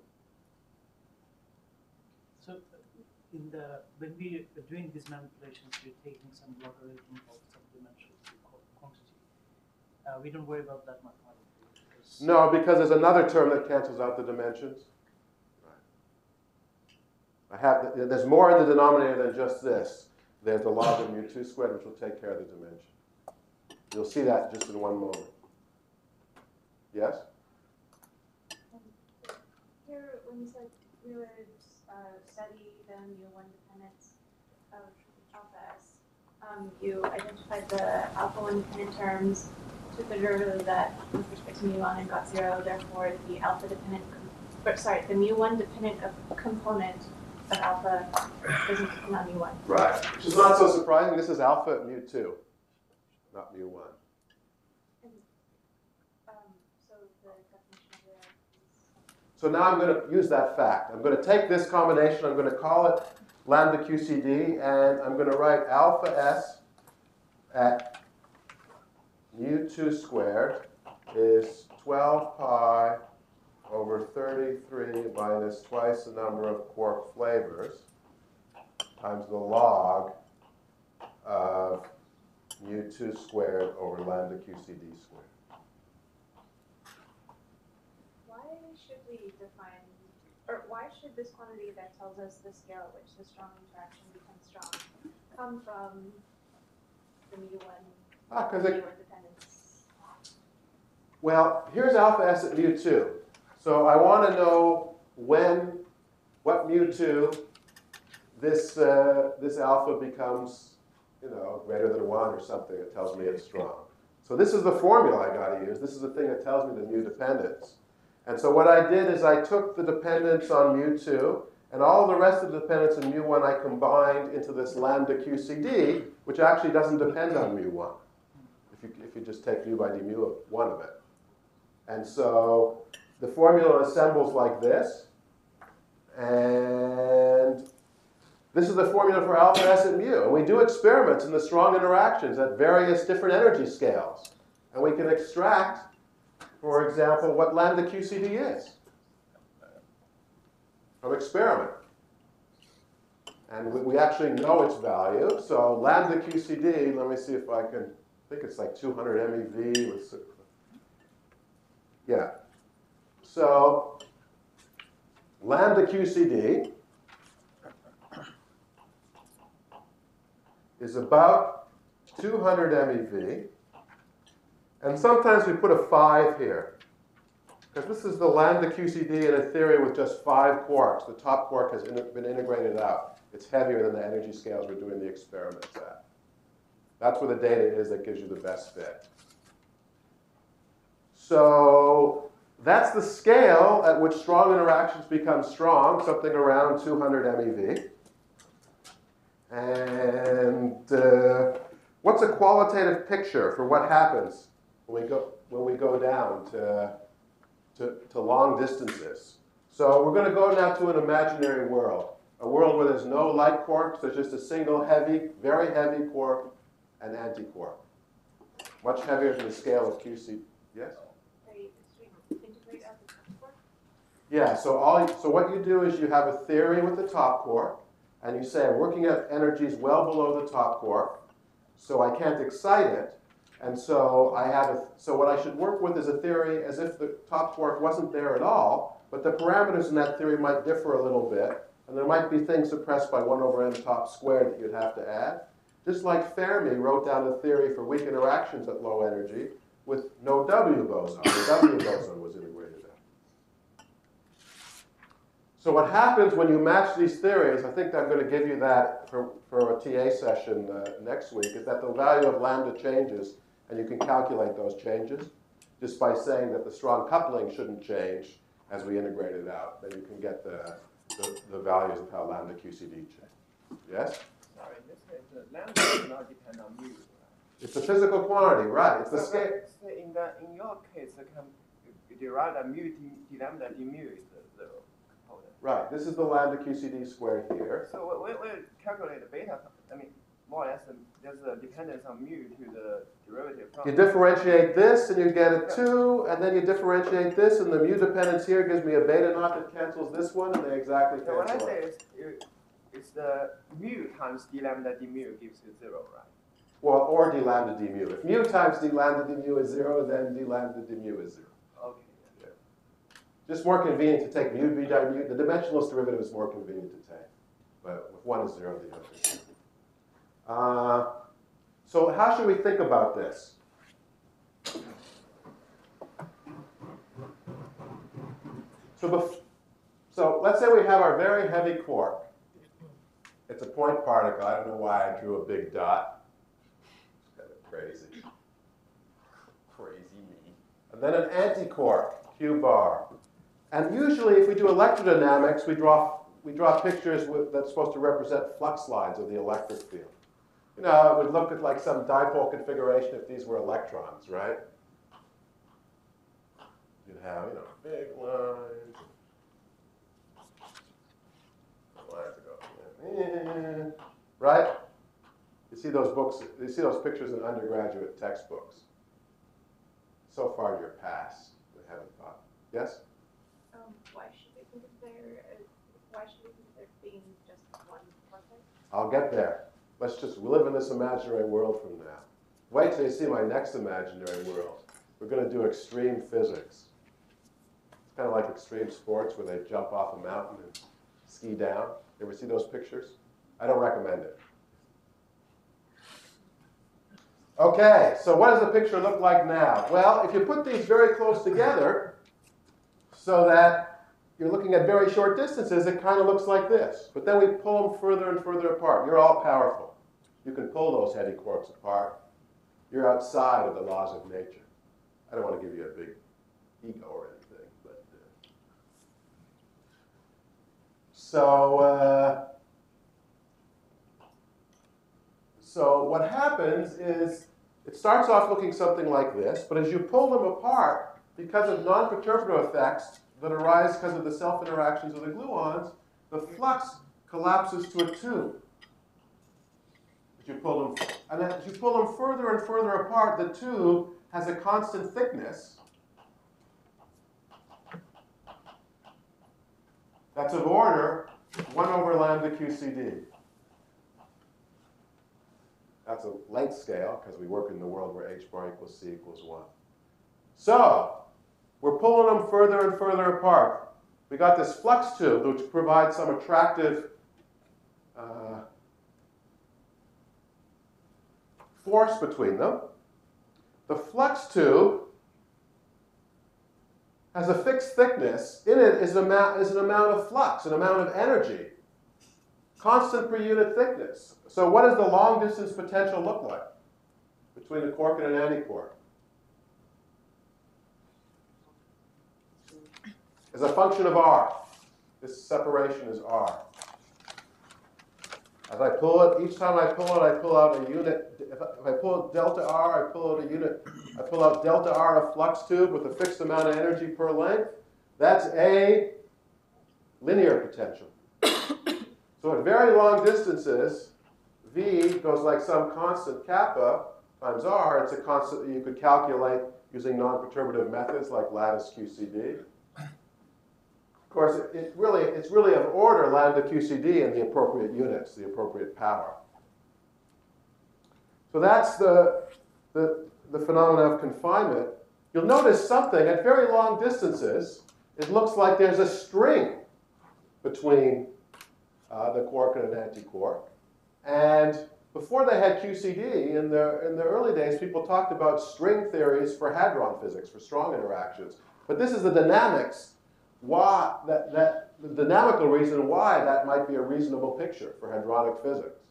So in the, when we are doing these manipulations, we're taking some logarithm of some dimensional quantity. Uh, we don't worry about that mathematically. No, because there's another term that cancels out the dimensions. I have, there's more in the denominator than just this. There's the log of mu two squared, which will take care of the dimension. You'll see that just in one moment. Yes? And here, when you said we would uh, study the mu one dependence of alpha s, um, you identified the alpha one dependent terms, took the derivative of that with respect to mu one and got zero. Therefore, the alpha dependent, or sorry, the mu one dependent of component of alpha doesn't depend on mu one. Right. Which is not so surprising. This is alpha at mu two, not mu one. And, um, so the definition of the is So now I'm going to use that fact. I'm going to take this combination, I'm going to call it lambda Q C D, and I'm going to write alpha s at mu two squared is twelve pi over thirty-three minus twice the number of quark flavors times the log of mu two squared over lambda Q C D squared. Why should we define, or why should this quantity that tells us the scale at which the strong interaction becomes strong come from the mu one Ah, 'cause it- mu one dependence? Well, here's alpha s at mu two. So I want to know when, what mu two, this, uh, this alpha becomes, you know, greater than one or something. It tells me it's strong. So this is the formula I got to use. This is the thing that tells me the mu dependence. And so what I did is I took the dependence on mu two, and all the rest of the dependence on mu one I combined into this lambda Q C D, which actually doesn't depend on mu one, if you, if you just take mu by d mu of one of it. And so the formula assembles like this. And this is the formula for alpha s at mu. And we do experiments in the strong interactions at various different energy scales. And we can extract, for example, what lambda Q C D is from experiment. And we, we actually know its value. So lambda Q C D, let me see if I can, I think it's like two hundred MeV with, yeah. So lambda Q C D is about two hundred MeV. And sometimes we put a five here, because this is the lambda Q C D in a theory with just five quarks. The top quark has in, been integrated out. It's heavier than the energy scales we're doing the experiments at. That's where the data is that gives you the best fit. So that's the scale at which strong interactions become strong, something around two hundred MeV. And uh, what's a qualitative picture for what happens when we go, when we go down to, to, to long distances? So we're going to go now to an imaginary world, a world where there's no light quarks, there's just a single heavy, very heavy quark and antiquark. Much heavier than the scale of Q C. Yes? Very extreme. Integrate out the top quark? Yeah, so, all, so what you do is you have a theory with the top quark, and you say, I'm working at energies well below the top quark, so I can't excite it. And so I have a, so what I should work with is a theory as if the top quark wasn't there at all, but the parameters in that theory might differ a little bit, and there might be things suppressed by one over m top squared that you'd have to add. Just like Fermi wrote down a theory for weak interactions at low energy with no W boson. The W boson was integrated out. So what happens when you match these theories, I think I'm going to give you that for, for a T A session uh, next week, is that the value of lambda changes, and you can calculate those changes just by saying that the strong coupling shouldn't change as we integrate it out. Then you can get the, the, the values of how lambda Q C D change. Yes? Sorry, this is the lambda does not depend on mu. Right? It's a physical quantity, right? It's the So, scale. so in the in your case, you can you derive that mu d, d lambda d mu is the zero component. Right. This is the lambda Q C D squared here. So we we calculate the beta. I mean, more or less, the, there's a dependence on mu to the derivative from. You differentiate this, and you get a two, and then you differentiate this, and the mu dependence here gives me a beta naught that cancels this one, and they exactly So what I cancel say out. is, you- it's the mu times d lambda d mu gives you zero, right? Well, or d lambda d mu. If mu times d lambda d mu is zero, then d lambda d mu is zero. Okay. Just more convenient to take mu v di mu. The dimensionless derivative is more convenient to take. But if one is zero, the other is zero. Uh, so how should we think about this? So, bef so let's say we have our very heavy quark. It's a point particle. I don't know why I drew a big dot. It's kind of crazy. Crazy me. And then an antiquark, Q bar. And usually if we do electrodynamics, we draw, we draw pictures with, that's supposed to represent flux lines of the electric field. You know, it would look at like some dipole configuration if these were electrons, right? You'd have, you know, big lines. Lines that go, right? You see those books, you see those pictures in undergraduate textbooks. So far you're pass. We haven't thought. Yes? Um, why should we think of there, uh, why should we think of there being just one vortex? I'll get there. Let's just live in this imaginary world from now. Wait till you see my next imaginary world. We're going to do extreme physics. It's kind of like extreme sports where they jump off a mountain and ski down. You ever see those pictures? I don't recommend it. Okay, so what does the picture look like now? Well, if you put these very close together so that you're looking at very short distances, it kind of looks like this. But then we pull them further and further apart. You're all powerful. You can pull those heavy quarks apart. You're outside of the laws of nature. I don't want to give you a big ego or anything, but uh, so uh, so what happens is it starts off looking something like this, but as you pull them apart, because of non-perturbative effects that arise because of the self-interactions of the gluons, the flux collapses to a tube. As you pull them, and as you pull them further and further apart, the tube has a constant thickness that's of order one over lambda Q C D. That's a length scale because we work in the world where h bar equals c equals one. So we're pulling them further and further apart. We got this flux tube, which provides some attractive uh, force between them. The flux tube has a fixed thickness. In it is an amount, is an amount of flux, an amount of energy, constant per unit thickness. So what does the long distance potential look like between a quark and an antiquark? As a function of r. This separation is r. As I pull it, each time I pull it, I pull out a unit. If I, if I pull delta r, I pull out a unit. I pull out delta r of flux tube with a fixed amount of energy per length. That's a linear potential. So at very long distances, v goes like some constant kappa times r. It's a constant that you could calculate using non-perturbative methods like lattice Q C D. Of course, it, it really, it's really of order lambda Q C D in the appropriate units, the appropriate power. So that's the, the, the phenomena of confinement. You'll notice something at very long distances. It looks like there's a string between uh, the quark and an antiquark. And before they had Q C D, in the, in the early days, people talked about string theories for hadron physics, for strong interactions. But this is the dynamics. Why that, that the dynamical reason why that might be a reasonable picture for hadronic physics.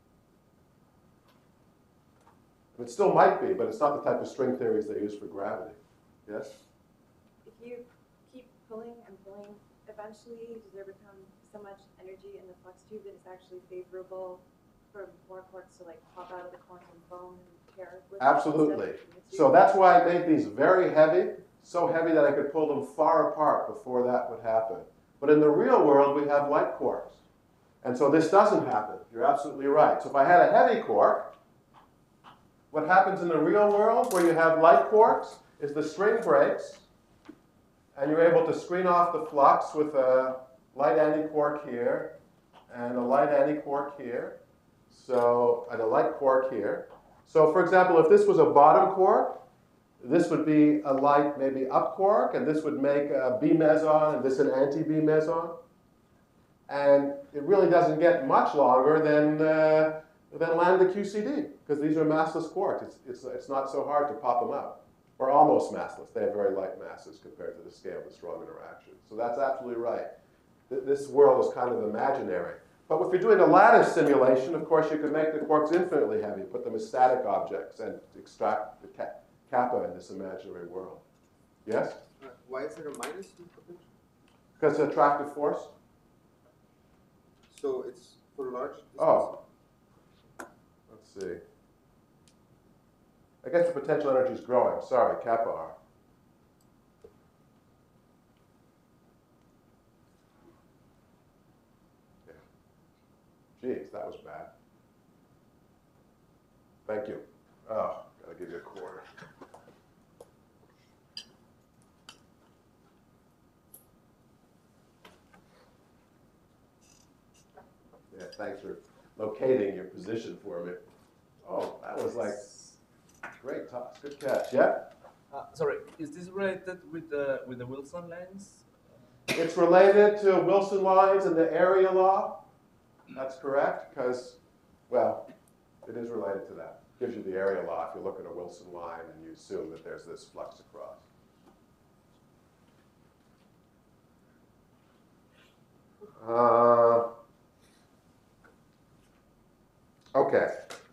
It still might be, but it's not the type of string theories they use for gravity. Yes? If you keep pulling and pulling, eventually does there become so much energy in the flux tube that it's actually favorable for more quarks to like pop out of the quantum foam and pair with? Absolutely. So that's why I made these very heavy. So heavy that I could pull them far apart before that would happen. But in the real world, we have light quarks. And so this doesn't happen. You're absolutely right. So if I had a heavy quark, what happens in the real world where you have light quarks is the string breaks, and you're able to screen off the flux with a light antiquark here, and a light antiquark here, so, and a light quark here. So for example, if this was a bottom quark, this would be a light maybe up quark, and this would make a B meson, and this an anti-B meson. And it really doesn't get much longer than, uh, than lambda Q C D, because these are massless quarks. It's, it's, it's not so hard to pop them out. Or almost massless. They have very light masses compared to the scale of the strong interaction. So that's absolutely right. Th this world is kind of imaginary. But if you're doing a lattice simulation, of course, you could make the quarks infinitely heavy, put them as static objects, and extract the ca kappa in this imaginary world. Yes? Uh, why is there a minus in potential? Because of attractive force? So it's for large distances? Oh. Let's see. I guess the potential energy is growing. Sorry, kappa R. Yeah. Geez, that was bad. Thank you. Oh, gotta give you a quarter. Yeah, thanks for locating your position for me. Oh, that was like great toss. Good catch. Yeah? Uh, sorry, is this related with the with the Wilson lens? It's related to Wilson lines and the area law. That's correct, because, well, it is related to that. Gives you the area law if you look at a Wilson line and you assume that there's this flux across. Uh, okay.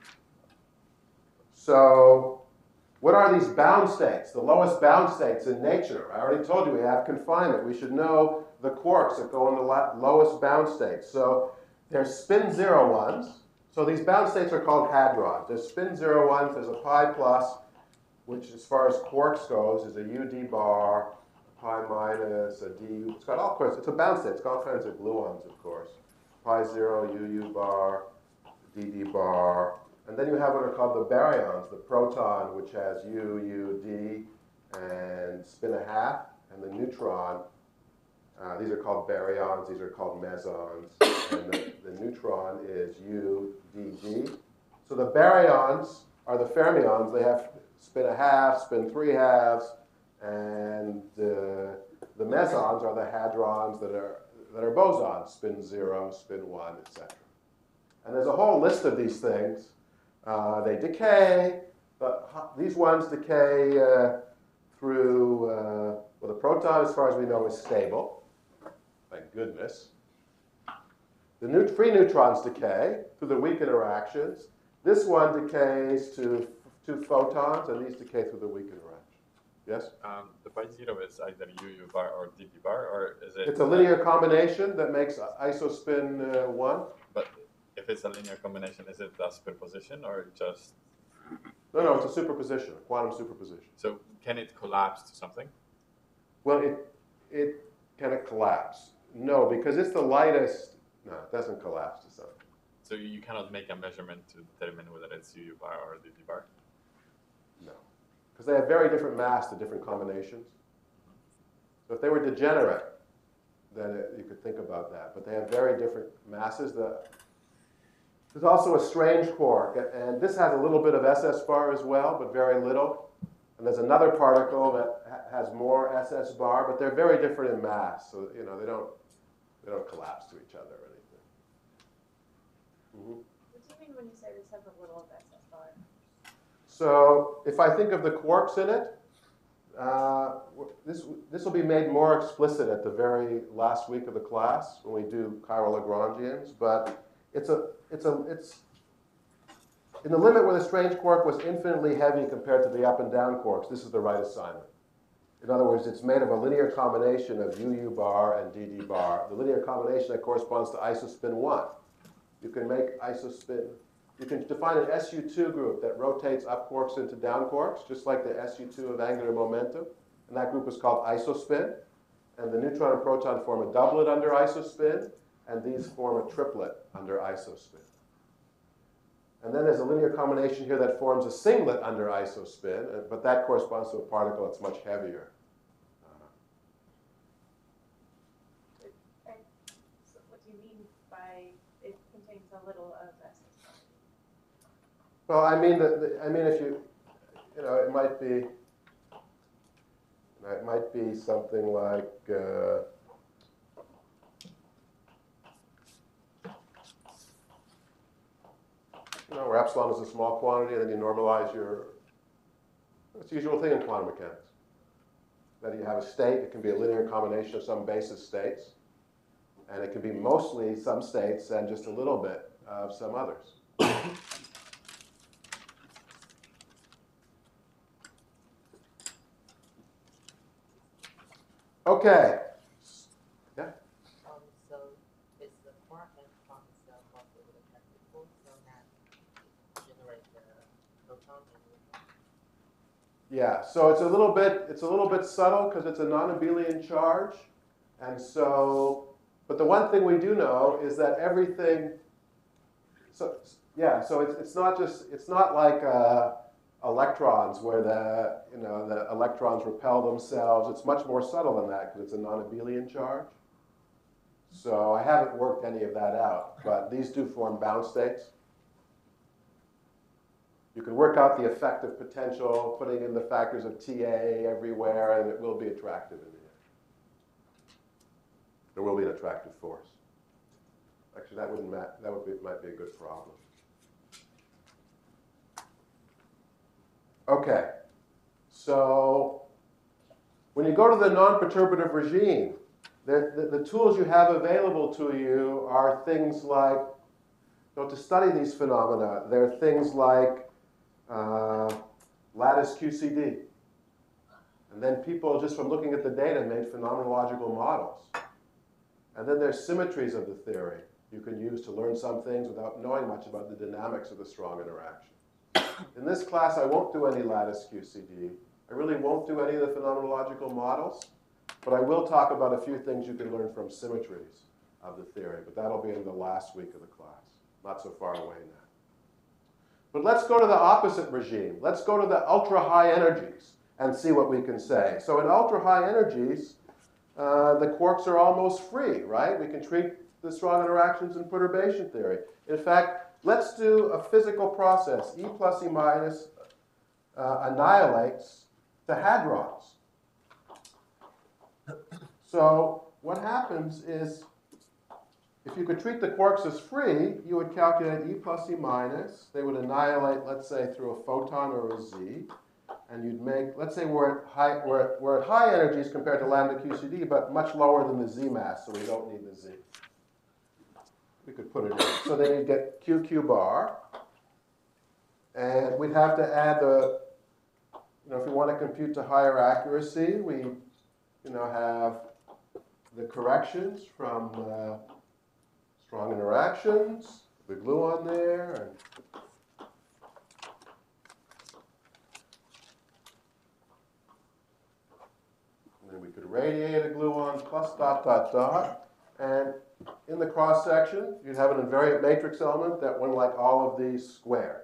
So, what are these bound states? The lowest bound states in nature. I already told you we have confinement. We should know the quarks that go in the lowest bound states. So, there's spin zero ones. So these bound states are called hadrons. There's spin zero ones, there's a pi plus, which as far as quarks goes is a U D bar, pi minus, a D. It's got all sorts. It's a bound state. It's got all kinds of gluons, of course. Pi zero, U U bar, D D bar. And then you have what are called the baryons, the proton, which has U, U, D, and spin a half, and the neutron. Uh, these are called baryons, these are called mesons, and the, the neutron is U, D, D. So the baryons are the fermions. They have spin a half, spin three halves, and uh, the mesons are the hadrons that are, that are bosons, spin zero, spin one, et cetera. And there's a whole list of these things. Uh, they decay, but these ones decay uh, through, uh, well, the proton, as far as we know, is stable. Thank goodness. The neut free neutrons decay through the weak interactions. This one decays to two photons, and these decay through the weak interaction. Yes? Um, the pi zero is either U U bar or D D bar, or is it? It's a linear combination that makes isospin uh, one. But if it's a linear combination, is it a superposition or just? No, no, it's a superposition, a quantum superposition. So can it collapse to something? Well, it, it can it collapse? No, because it's the lightest. No, it doesn't collapse to something. So you cannot make a measurement to determine whether it's U U bar or D D bar? No, because they have very different mass to different combinations. So if they were degenerate, then it, you could think about that. But they have very different masses. The, there's also a strange quark, and this has a little bit of S S bar as well, but very little. And there's another particle that ha has more S S bar, but they're very different in mass. So you know they don't they don't collapse to each other or anything. Mm-hmm. What do you mean when you say this has a little of S S bar? So if I think of the quarks in it, uh, this this will be made more explicit at the very last week of the class when we do chiral Lagrangians. But it's a it's a it's in the limit where the strange quark was infinitely heavy compared to the up and down quarks. This is the right assignment. In other words, it's made of a linear combination of U U bar and D D bar. The linear combination that corresponds to isospin one. You can make isospin. You can define an S U two group that rotates up quarks into down quarks, just like the S U two of angular momentum. And that group is called isospin. And the neutron and proton form a doublet under isospin, and these form a triplet under isospin. And then there's a linear combination here that forms a singlet under isospin, but that corresponds to a particle that's much heavier. And so what do you mean by it contains a little of S S bar? Well, I mean, that, I mean, if you, you know, it might be, It might be something like, uh, you know, where epsilon is a small quantity, and then you normalize your, it's the usual thing in quantum mechanics. That you have a state, it can be a linear combination of some basis states, and it can be mostly some states and just a little bit of some others. Okay. Yeah. Um, so is the quark and quantum cell also with attractive force, so that generate the proton and neutron? Yeah, so it's a little bit it's a little bit subtle because it's a non-abelian charge, and so but the one thing we do know is that everything. So yeah, so it's it's not just it's not like uh, electrons where the you know the electrons repel themselves. It's much more subtle than that because it's a non-abelian charge. So I haven't worked any of that out, but these do form bound states. You can work out the effective potential, putting in the factors of T A everywhere, and it will be attractive in the end. There will be an attractive force. Actually, that wouldn't matter. That would be, might be a good problem. Okay. So when you go to the non-perturbative regime, the, the, the tools you have available to you are things like, you know, to study these phenomena, there are things like Uh, lattice Q C D. And then people, just from looking at the data, made phenomenological models. And then there's symmetries of the theory you can use to learn some things without knowing much about the dynamics of the strong interaction. In this class, I won't do any lattice Q C D. I really won't do any of the phenomenological models, but I will talk about a few things you can learn from symmetries of the theory, but that'll be in the last week of the class, not so far away now. But let's go to the opposite regime. Let's go to the ultra-high energies and see what we can say. So in ultra-high energies, uh, the quarks are almost free, right? We can treat the strong interactions in perturbation theory. In fact, let's do a physical process. E plus E minus uh, annihilates the hadrons. So what happens is, if you could treat the quarks as free, you would calculate E plus E minus. They would annihilate, let's say, through a photon or a Z. And you'd make, let's say we're at high, we're at, we're at high energies compared to lambda Q C D, but much lower than the Z mass, so we don't need the Z. We could put it in. So then you'd get Q Q bar. And we'd have to add the, you know, if we want to compute to higher accuracy, we, you know, have the corrections from uh, strong interactions, the gluon there, and then we could radiate a gluon plus dot dot dot, and in the cross section you'd have an invariant matrix element that went like all of these squared.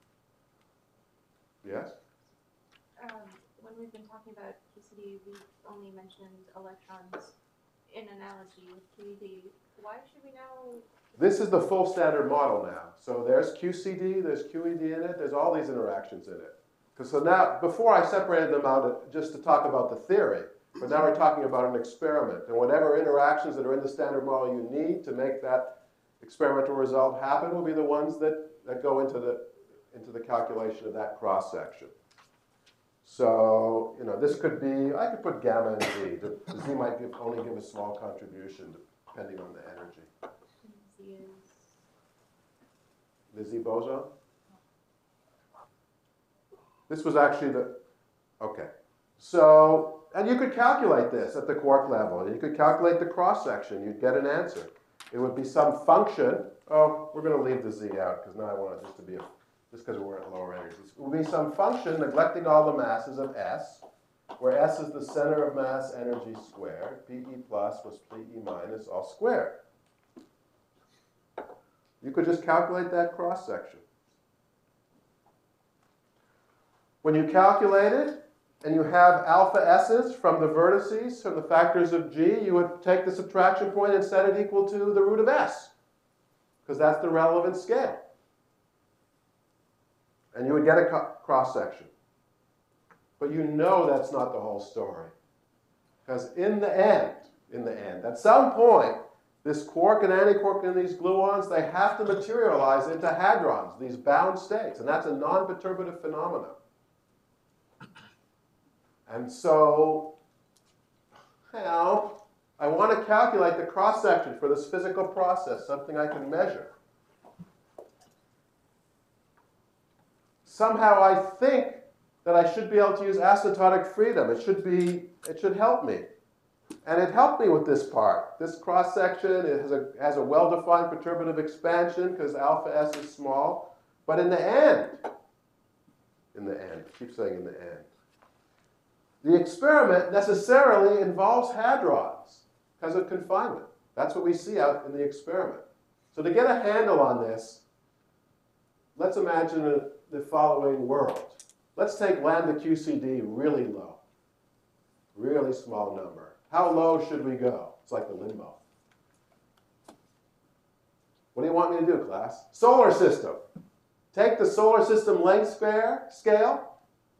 Yes? Um, when we've been talking about Q C D, we've only mentioned electrons in analogy with Q E D. Why should we now? This is the full standard model now. So there's Q C D, there's Q E D in it, there's all these interactions in it. Because so now, before I separated them out just to talk about the theory, but now we're talking about an experiment. And whatever interactions that are in the standard model you need to make that experimental result happen will be the ones that, that go into the, into the calculation of that cross section. So, you know, this could be, I could put gamma and Z. The, the Z might give, only give a small contribution depending on the energy. Z is The Z boson? This was actually the, okay. So, and you could calculate this at the quark level. You could calculate the cross-section. You'd get an answer. It would be some function. Oh, we're going to leave the Z out because now I want it just to be a, just because we're at lower energies. It would be some function neglecting all the masses of S, where S is the center of mass energy squared. P E plus plus P E minus all squared. You could just calculate that cross-section. When you calculate it, and you have alpha S's from the vertices, from the factors of G, you would take the subtraction point and set it equal to the root of S, because that's the relevant scale. And you would get a cross-section. But you know that's not the whole story. Because in the end, in the end, at some point, this quark and antiquark in these gluons, they have to materialize into hadrons, these bound states. And that's a non-perturbative phenomenon. And so, you know, I want to calculate the cross-section for this physical process, something I can measure. Somehow I think that I should be able to use asymptotic freedom. It should be, it should help me. And it helped me with this part. This cross-section, it has a, has a well-defined perturbative expansion because alpha s is small. But in the end, in the end, I keep saying in the end, the experiment necessarily involves hadrons because of confinement. That's what we see out in the experiment. So to get a handle on this, let's imagine a, the following world. Let's take lambda Q C D really low, really small number. How low should we go? It's like the limbo. What do you want me to do, class? Solar system. Take the solar system length spare scale.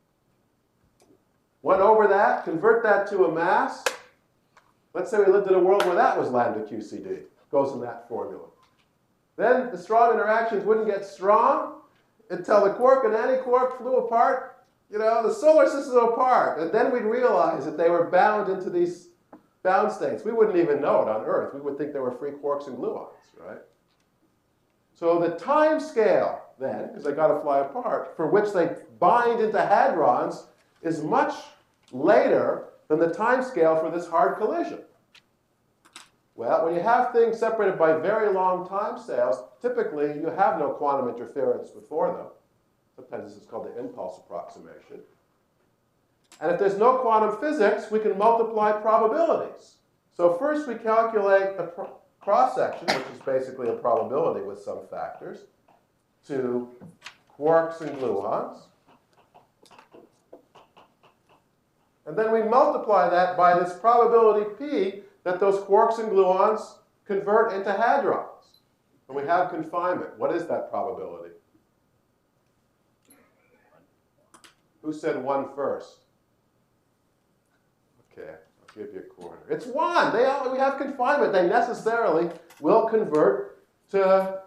One over that, convert that to a mass. Let's say we lived in a world where that was lambda Q C D. Goes in that formula. Then the strong interactions wouldn't get strong until the quark and antiquark flew apart. You know, the solar system apart. And then we'd realize that they were bound into these bound states. We wouldn't even know it on Earth. We would think they were free quarks and gluons, right? So the time scale then, because they got to fly apart, for which they bind into hadrons is much later than the time scale for this hard collision. Well, when you have things separated by very long time scales, typically you have no quantum interference before them. Sometimes this is called the impulse approximation. And if there's no quantum physics, we can multiply probabilities. So first we calculate the cross-section, which is basically a probability with some factors, to quarks and gluons. And then we multiply that by this probability p that those quarks and gluons convert into hadrons. And we have confinement. What is that probability? Who said one first? Okay, I'll give you a quarter. It's one. They all, we have confinement. They necessarily will convert to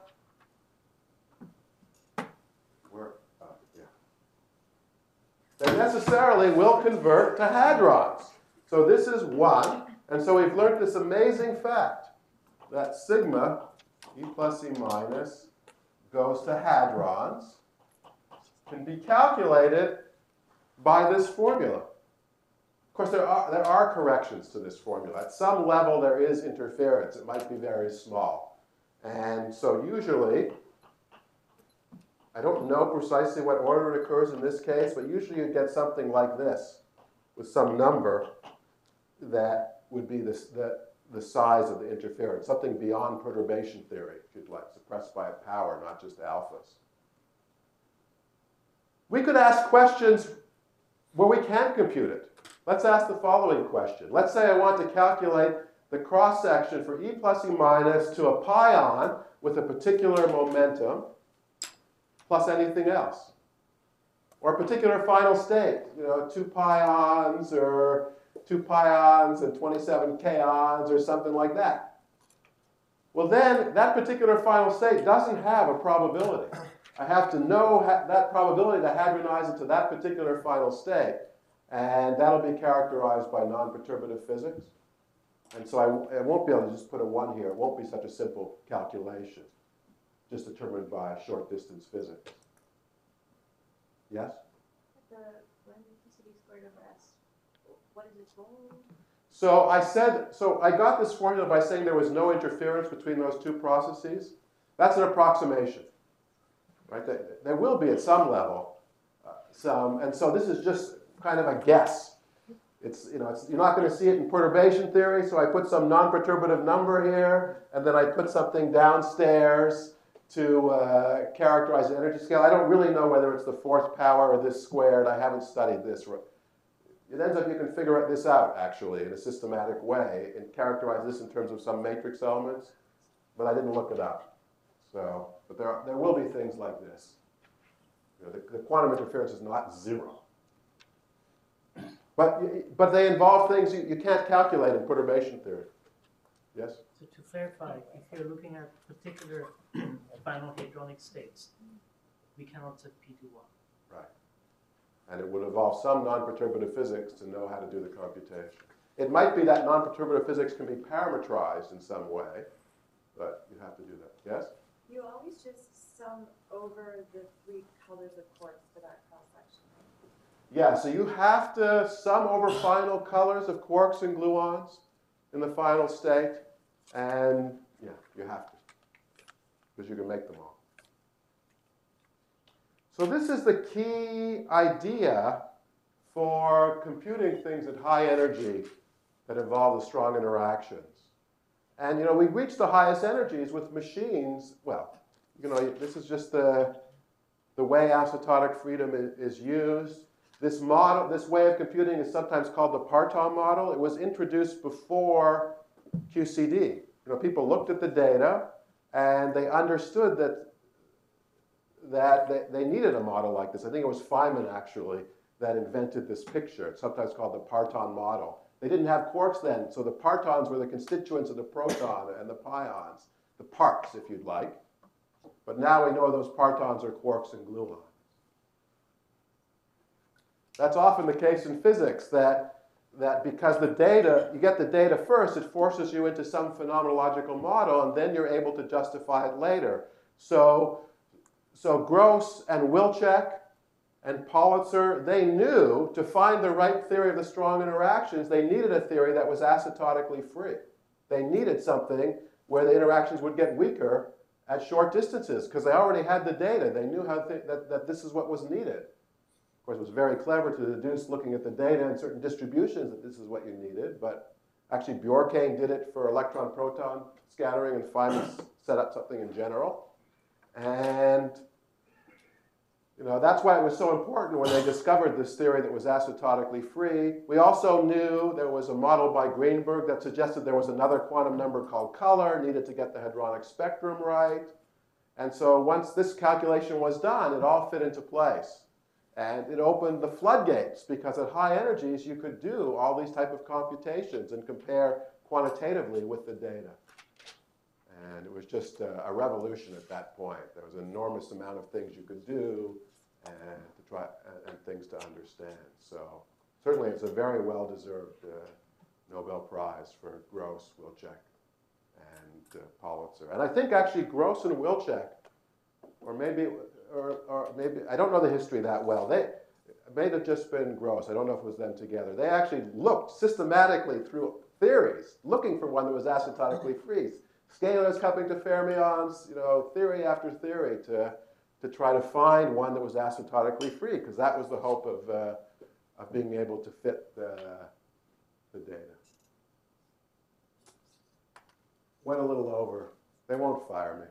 where, uh, yeah. They necessarily will convert to hadrons. So this is one. And so we've learned this amazing fact that sigma, E plus E minus, goes to hadrons, can be calculated by this formula. Of course, there are, there are corrections to this formula. At some level, there is interference. It might be very small. And so usually, I don't know precisely what order it occurs in this case, but usually you get something like this with some number that would be this, the, the size of the interference, something beyond perturbation theory, if you'd like, suppressed by a power, not just alphas. We could ask questions where we can't compute it. Let's ask the following question. Let's say I want to calculate the cross-section for E plus E minus to a pion with a particular momentum plus anything else. Or a particular final state, you know, two pions or two pions and twenty-seven kaons or something like that. Well, then that particular final state doesn't have a probability. I have to know that probability to hadronize it to that particular final state. And that'll be characterized by non-perturbative physics. And so I, I won't be able to just put a one here. It won't be such a simple calculation, just determined by short distance physics. Yes? The lambda Q C D squared over S, what is its role? So I said, so I got this formula by saying there was no interference between those two processes. That's an approximation, right? There, there will be at some level, uh, some, and so this is just kind of a guess. It's, you know, it's, you're not going to see it in perturbation theory, so I put some non-perturbative number here, and then I put something downstairs to uh, characterize the energy scale. I don't really know whether it's the fourth power or this squared. I haven't studied this. It ends up you can figure this out, actually, in a systematic way and characterize this in terms of some matrix elements, but I didn't look it up. So, but there, are, there will be things like this. You know, the, the quantum interference is not zero. But, but they involve things you, you can't calculate in perturbation theory. Yes? So to clarify, if you're looking at particular final hadronic states, we cannot set P two one. Right. And it would involve some non-perturbative physics to know how to do the computation. It might be that non-perturbative physics can be parametrized in some way, but you have to do that. Yes? You always just sum over the three colors of quartz for that cross section. Yeah, so you have to sum over final colors of quarks and gluons in the final state, and yeah, you have to, because you can make them all. So this is the key idea for computing things at high energy that involve the strong interactions. And you know, we reach the highest energies with machines. Well, you know, this is just the, the way asymptotic freedom is, is used. This model, this way of computing is sometimes called the Parton model. It was introduced before Q C D. You know, people looked at the data and they understood that that they, they needed a model like this. I think it was Feynman actually that invented this picture. It's sometimes called the Parton model. They didn't have quarks then, so the partons were the constituents of the proton and the pions, the parts, if you'd like. But now we know those partons are quarks and gluons. That's often the case in physics, that, that because the data, you get the data first, it forces you into some phenomenological model, and then you're able to justify it later. So, so Gross and Wilczek and Politzer, they knew to find the right theory of the strong interactions, they needed a theory that was asymptotically free. They needed something where the interactions would get weaker at short distances, because they already had the data. They knew how th that, that this is what was needed. Of course, it was very clever to deduce, looking at the data and certain distributions, that this is what you needed. But actually, Bjorkane did it for electron-proton scattering, and Feynman set up something in general. And you know, that's why it was so important when they discovered this theory that was asymptotically free. We also knew there was a model by Greenberg that suggested there was another quantum number called color, needed to get the hadronic spectrum right. And so once this calculation was done, it all fit into place. And it opened the floodgates, because at high energies, you could do all these type of computations and compare quantitatively with the data. And it was just a, a revolution at that point. There was an enormous amount of things you could do and to try and, and things to understand. So certainly it's a very well-deserved uh, Nobel Prize for Gross, Wilczek, and uh, Politzer. And I think actually Gross and Wilczek, or maybe, or, or maybe, I don't know the history that well. They it may have just been Gross. I don't know if it was them together. They actually looked systematically through theories, looking for one that was asymptotically free. Scalars coupling to fermions, you know, theory after theory to, to try to find one that was asymptotically free, because that was the hope of, uh, of being able to fit the, the data. Went a little over. They won't fire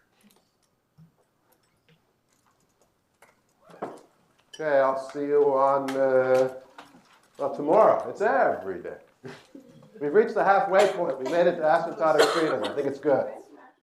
me. Okay, I'll see you on, uh, well, tomorrow. It's every day. We've reached the halfway point. We made it to asymptotic freedom. I think it's good.